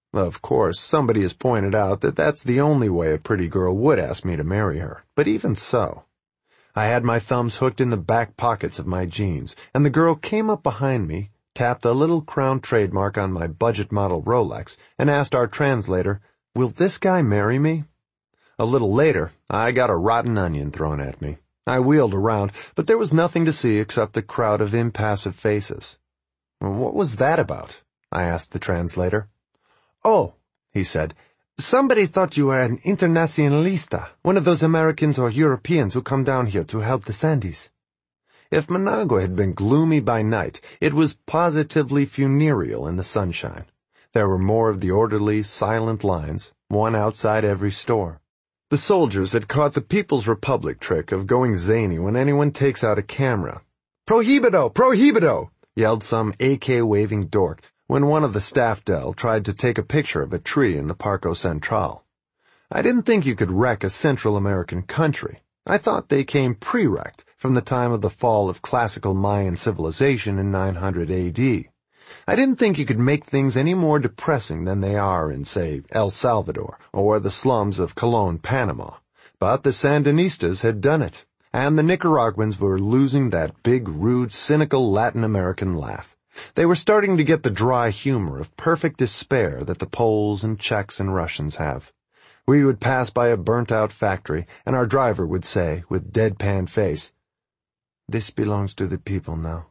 Of course, somebody has pointed out that that's the only way a pretty girl would ask me to marry her, but even so. I had my thumbs hooked in the back pockets of my jeans, and the girl came up behind me, tapped a little crown trademark on my budget model Rolex, and asked our translator, "Will this guy marry me?" A little later, I got a rotten onion thrown at me. I wheeled around, but there was nothing to see except the crowd of impassive faces. "What was that about?" I asked the translator. "Oh," he said, "somebody thought you were an internacionalista, one of those Americans or Europeans who come down here to help the Sandys." If Managua had been gloomy by night, it was positively funereal in the sunshine. There were more of the orderly, silent lines, one outside every store. The soldiers had caught the People's Republic trick of going zany when anyone takes out a camera. "Prohibido! Prohibido!" yelled some A K-waving dork when one of the staff del tried to take a picture of a tree in the Parco Central. I didn't think you could wreck a Central American country. I thought they came pre-wrecked from the time of the fall of classical Mayan civilization in nine hundred A D. I didn't think you could make things any more depressing than they are in, say, El Salvador or the slums of Colon, Panama. But the Sandinistas had done it, and the Nicaraguans were losing that big, rude, cynical Latin American laugh. They were starting to get the dry humor of perfect despair that the Poles and Czechs and Russians have. We would pass by a burnt-out factory, and our driver would say, with deadpan face, "This belongs to the people now."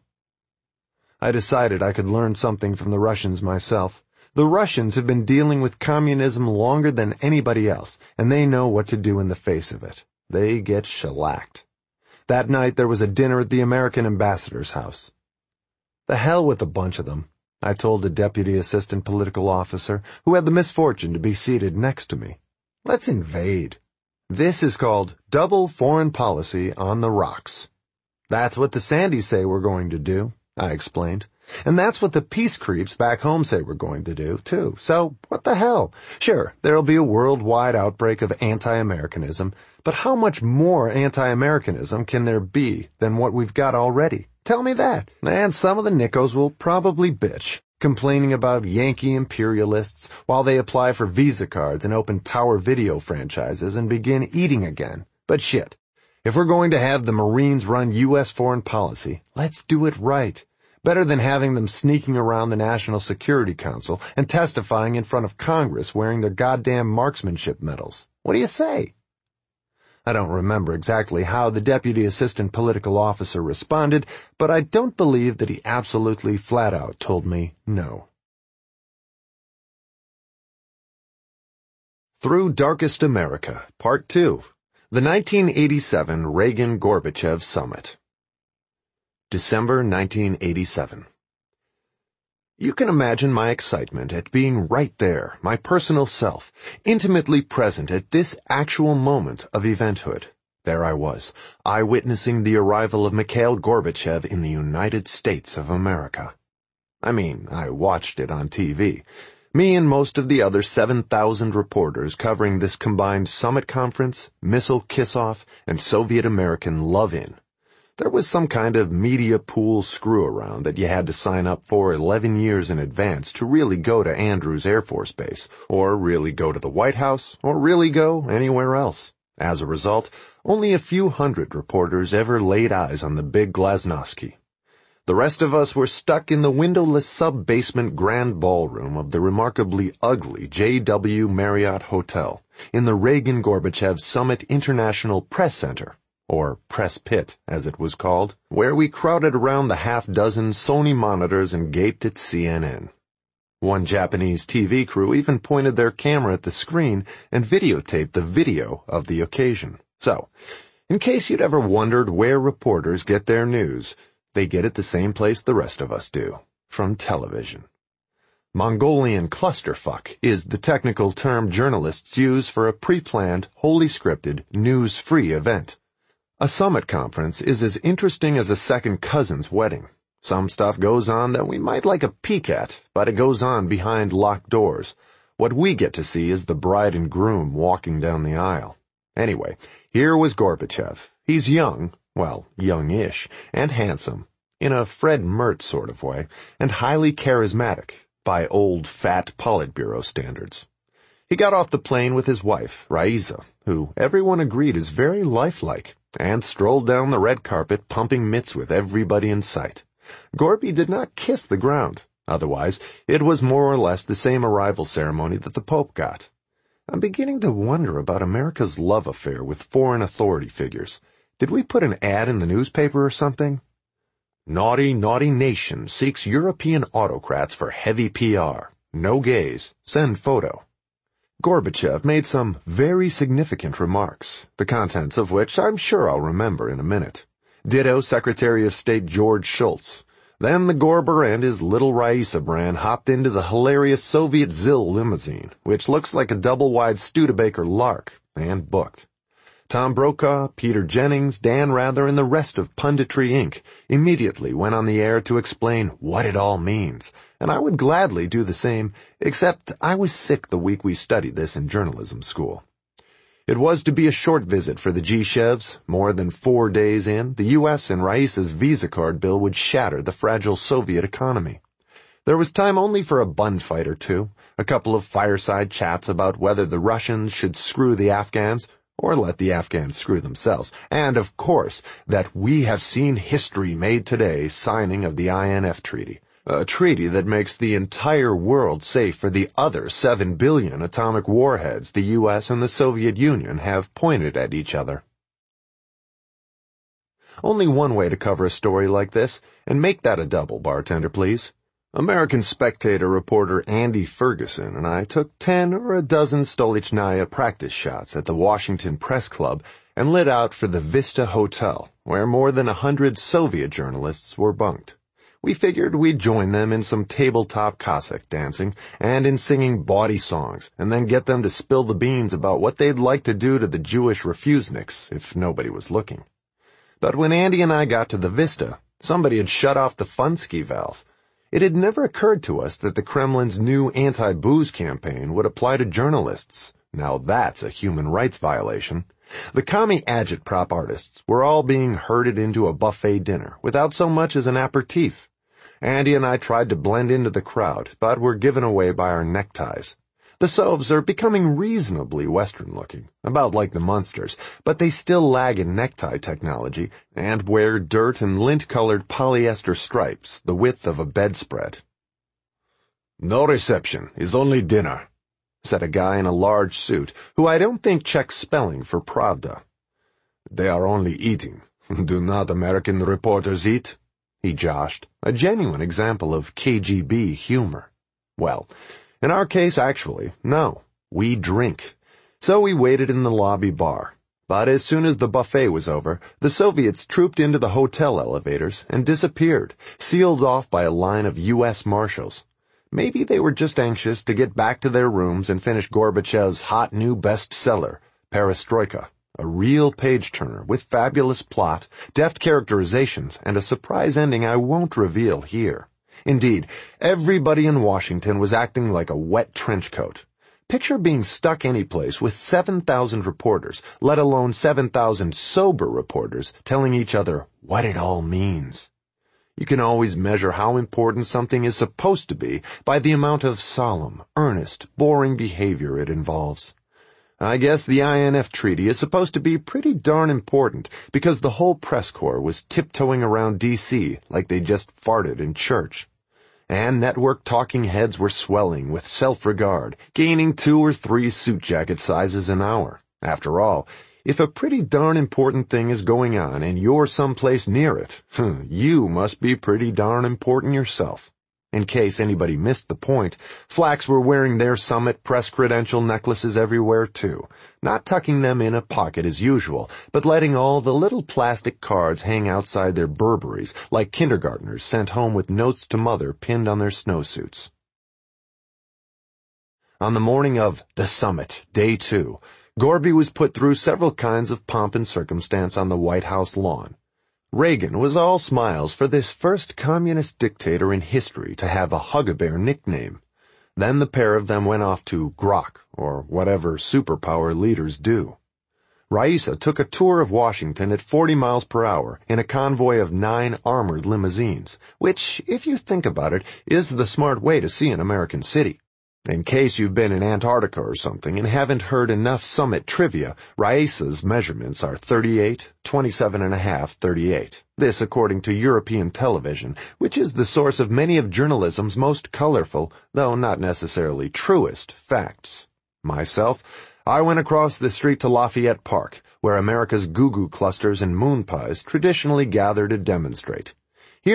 I decided I could learn something from the Russians myself. The Russians have been dealing with communism longer than anybody else, and they know what to do in the face of it. They get shellacked. That night there was a dinner at the American ambassador's house. "The hell with a bunch of them," I told the deputy assistant political officer, who had the misfortune to be seated next to me. "Let's invade. This is called double foreign policy on the rocks." "That's what the Sandys say we're going to do," I explained. "And that's what the peace creeps back home say we're going to do, too. So, what the hell? Sure, there'll be a worldwide outbreak of anti-Americanism, but how much more anti-Americanism can there be than what we've got already? Tell me that. And some of the Nickos will probably bitch, complaining about Yankee imperialists while they apply for Visa cards and open Tower Video franchises and begin eating again. But shit. If we're going to have the Marines run U S foreign policy, let's do it right. Better than having them sneaking around the National Security Council and testifying in front of Congress wearing their goddamn marksmanship medals. What do you say?" I don't remember exactly how the deputy assistant political officer responded, but I don't believe that he absolutely flat out told me no. Through Darkest America, Part two. The nineteen eighty-seven Reagan-Gorbachev Summit. December nineteen eighty-seven. You can imagine my excitement at being right there, my personal self, intimately present at this actual moment of eventhood. There I was, eyewitnessing the arrival of Mikhail Gorbachev in the United States of America. I mean, I watched it on T V. Me and most of the other seven thousand reporters covering this combined summit conference, missile kiss-off, and Soviet-American love-in. There was some kind of media pool screw-around that you had to sign up for eleven years in advance to really go to Andrews Air Force Base, or really go to the White House, or really go anywhere else. As a result, only a few hundred reporters ever laid eyes on the big Glasnost. The rest of us were stuck in the windowless sub-basement grand ballroom of the remarkably ugly J W Marriott Hotel in the Reagan-Gorbachev Summit International Press Center, or Press Pit, as it was called, where we crowded around the half-dozen Sony monitors and gaped at C N N. One Japanese T V crew even pointed their camera at the screen and videotaped the video of the occasion. So, in case you'd ever wondered where reporters get their news, they get it the same place the rest of us do, from television. Mongolian clusterfuck is the technical term journalists use for a pre-planned, wholly scripted, news-free event. A summit conference is as interesting as a second cousin's wedding. Some stuff goes on that we might like a peek at, but it goes on behind locked doors. What we get to see is the bride and groom walking down the aisle. Anyway, here was Gorbachev. He's young, well, youngish, and handsome, in a Fred Mertz sort of way, and highly charismatic, by old, fat Politburo standards. He got off the plane with his wife, Raisa, who everyone agreed is very lifelike, and strolled down the red carpet pumping mitts with everybody in sight. Gorby did not kiss the ground. Otherwise, it was more or less the same arrival ceremony that the Pope got. I'm beginning to wonder about America's love affair with foreign authority figures. Did we put an ad in the newspaper or something? Naughty, naughty nation seeks European autocrats for heavy P R. No gays. Send photo. Gorbachev made some very significant remarks, the contents of which I'm sure I'll remember in a minute. Ditto Secretary of State George Shultz. Then the Gorber and his little Raisa Brand hopped into the hilarious Soviet ZIL limousine, which looks like a double-wide Studebaker Lark, and booked. Tom Brokaw, Peter Jennings, Dan Rather, and the rest of Punditry Incorporated immediately went on the air to explain what it all means, and I would gladly do the same, except I was sick the week we studied this in journalism school. It was to be a short visit for the G-Chevs. More than four days in, the U S and Raisa's Visa card bill would shatter the fragile Soviet economy. There was time only for a bun fight or two, a couple of fireside chats about whether the Russians should screw the Afghans, or let the Afghans screw themselves, and, of course, that we have seen history made today signing of the I N F Treaty, a treaty that makes the entire world safe for the other seven billion atomic warheads the U S and the Soviet Union have pointed at each other. Only one way to cover a story like this, and make that a double, bartender, please. American Spectator reporter Andy Ferguson and I took ten or a dozen Stolichnaya practice shots at the Washington Press Club and lit out for the Vista Hotel, where more than a hundred Soviet journalists were bunked. We figured we'd join them in some tabletop Cossack dancing and in singing bawdy songs, and then get them to spill the beans about what they'd like to do to the Jewish refuseniks if nobody was looking. But when Andy and I got to the Vista, somebody had shut off the Funsky valve. It had never occurred to us that the Kremlin's new anti-booze campaign would apply to journalists. Now that's a human rights violation. The commie agitprop artists were all being herded into a buffet dinner without so much as an aperitif. Andy and I tried to blend into the crowd, but were given away by our neckties. The Sovs are becoming reasonably Western-looking, about like the Munsters, but they still lag in necktie technology and wear dirt and lint-colored polyester stripes the width of a bedspread. "No reception, is only dinner," said a guy in a large suit who I don't think checks spelling for Pravda. "They are only eating. Do not American reporters eat?" he joshed, a genuine example of K G B humor. Well, in our case, actually, no. We drink. So we waited in the lobby bar. But as soon as the buffet was over, the Soviets trooped into the hotel elevators and disappeared, sealed off by a line of U S Marshals. Maybe they were just anxious to get back to their rooms and finish Gorbachev's hot new bestseller, Perestroika, a real page-turner with fabulous plot, deft characterizations, and a surprise ending I won't reveal here. Indeed, everybody in Washington was acting like a wet trench coat. Picture being stuck anyplace with seven thousand reporters, let alone seven thousand sober reporters, telling each other what it all means. You can always measure how important something is supposed to be by the amount of solemn, earnest, boring behavior it involves. I guess the I N F Treaty is supposed to be pretty darn important because the whole press corps was tiptoeing around D C like they just farted in church. And network talking heads were swelling with self-regard, gaining two or three suit jacket sizes an hour. After all, if a pretty darn important thing is going on and you're someplace near it, you must be pretty darn important yourself. In case anybody missed the point, flacks were wearing their Summit press credential necklaces everywhere too, not tucking them in a pocket as usual, but letting all the little plastic cards hang outside their Burberrys like kindergartners sent home with notes to mother pinned on their snowsuits. On the morning of the Summit, day two, Gorby was put through several kinds of pomp and circumstance on the White House lawn. Reagan was all smiles for this first communist dictator in history to have a Hug-A-Bear nickname. Then the pair of them went off to grok, or whatever superpower leaders do. Raissa took a tour of Washington at forty miles per hour in a convoy of nine armored limousines, which, if you think about it, is the smart way to see an American city. In case you've been in Antarctica or something and haven't heard enough summit trivia, Raissa's measurements are thirty-eight, twenty-seven and a half, thirty-eight. This according to European television, which is the source of many of journalism's most colorful, though not necessarily truest, facts. Myself, I went across the street to Lafayette Park, where America's goo-goo clusters and moon pies traditionally gather to demonstrate.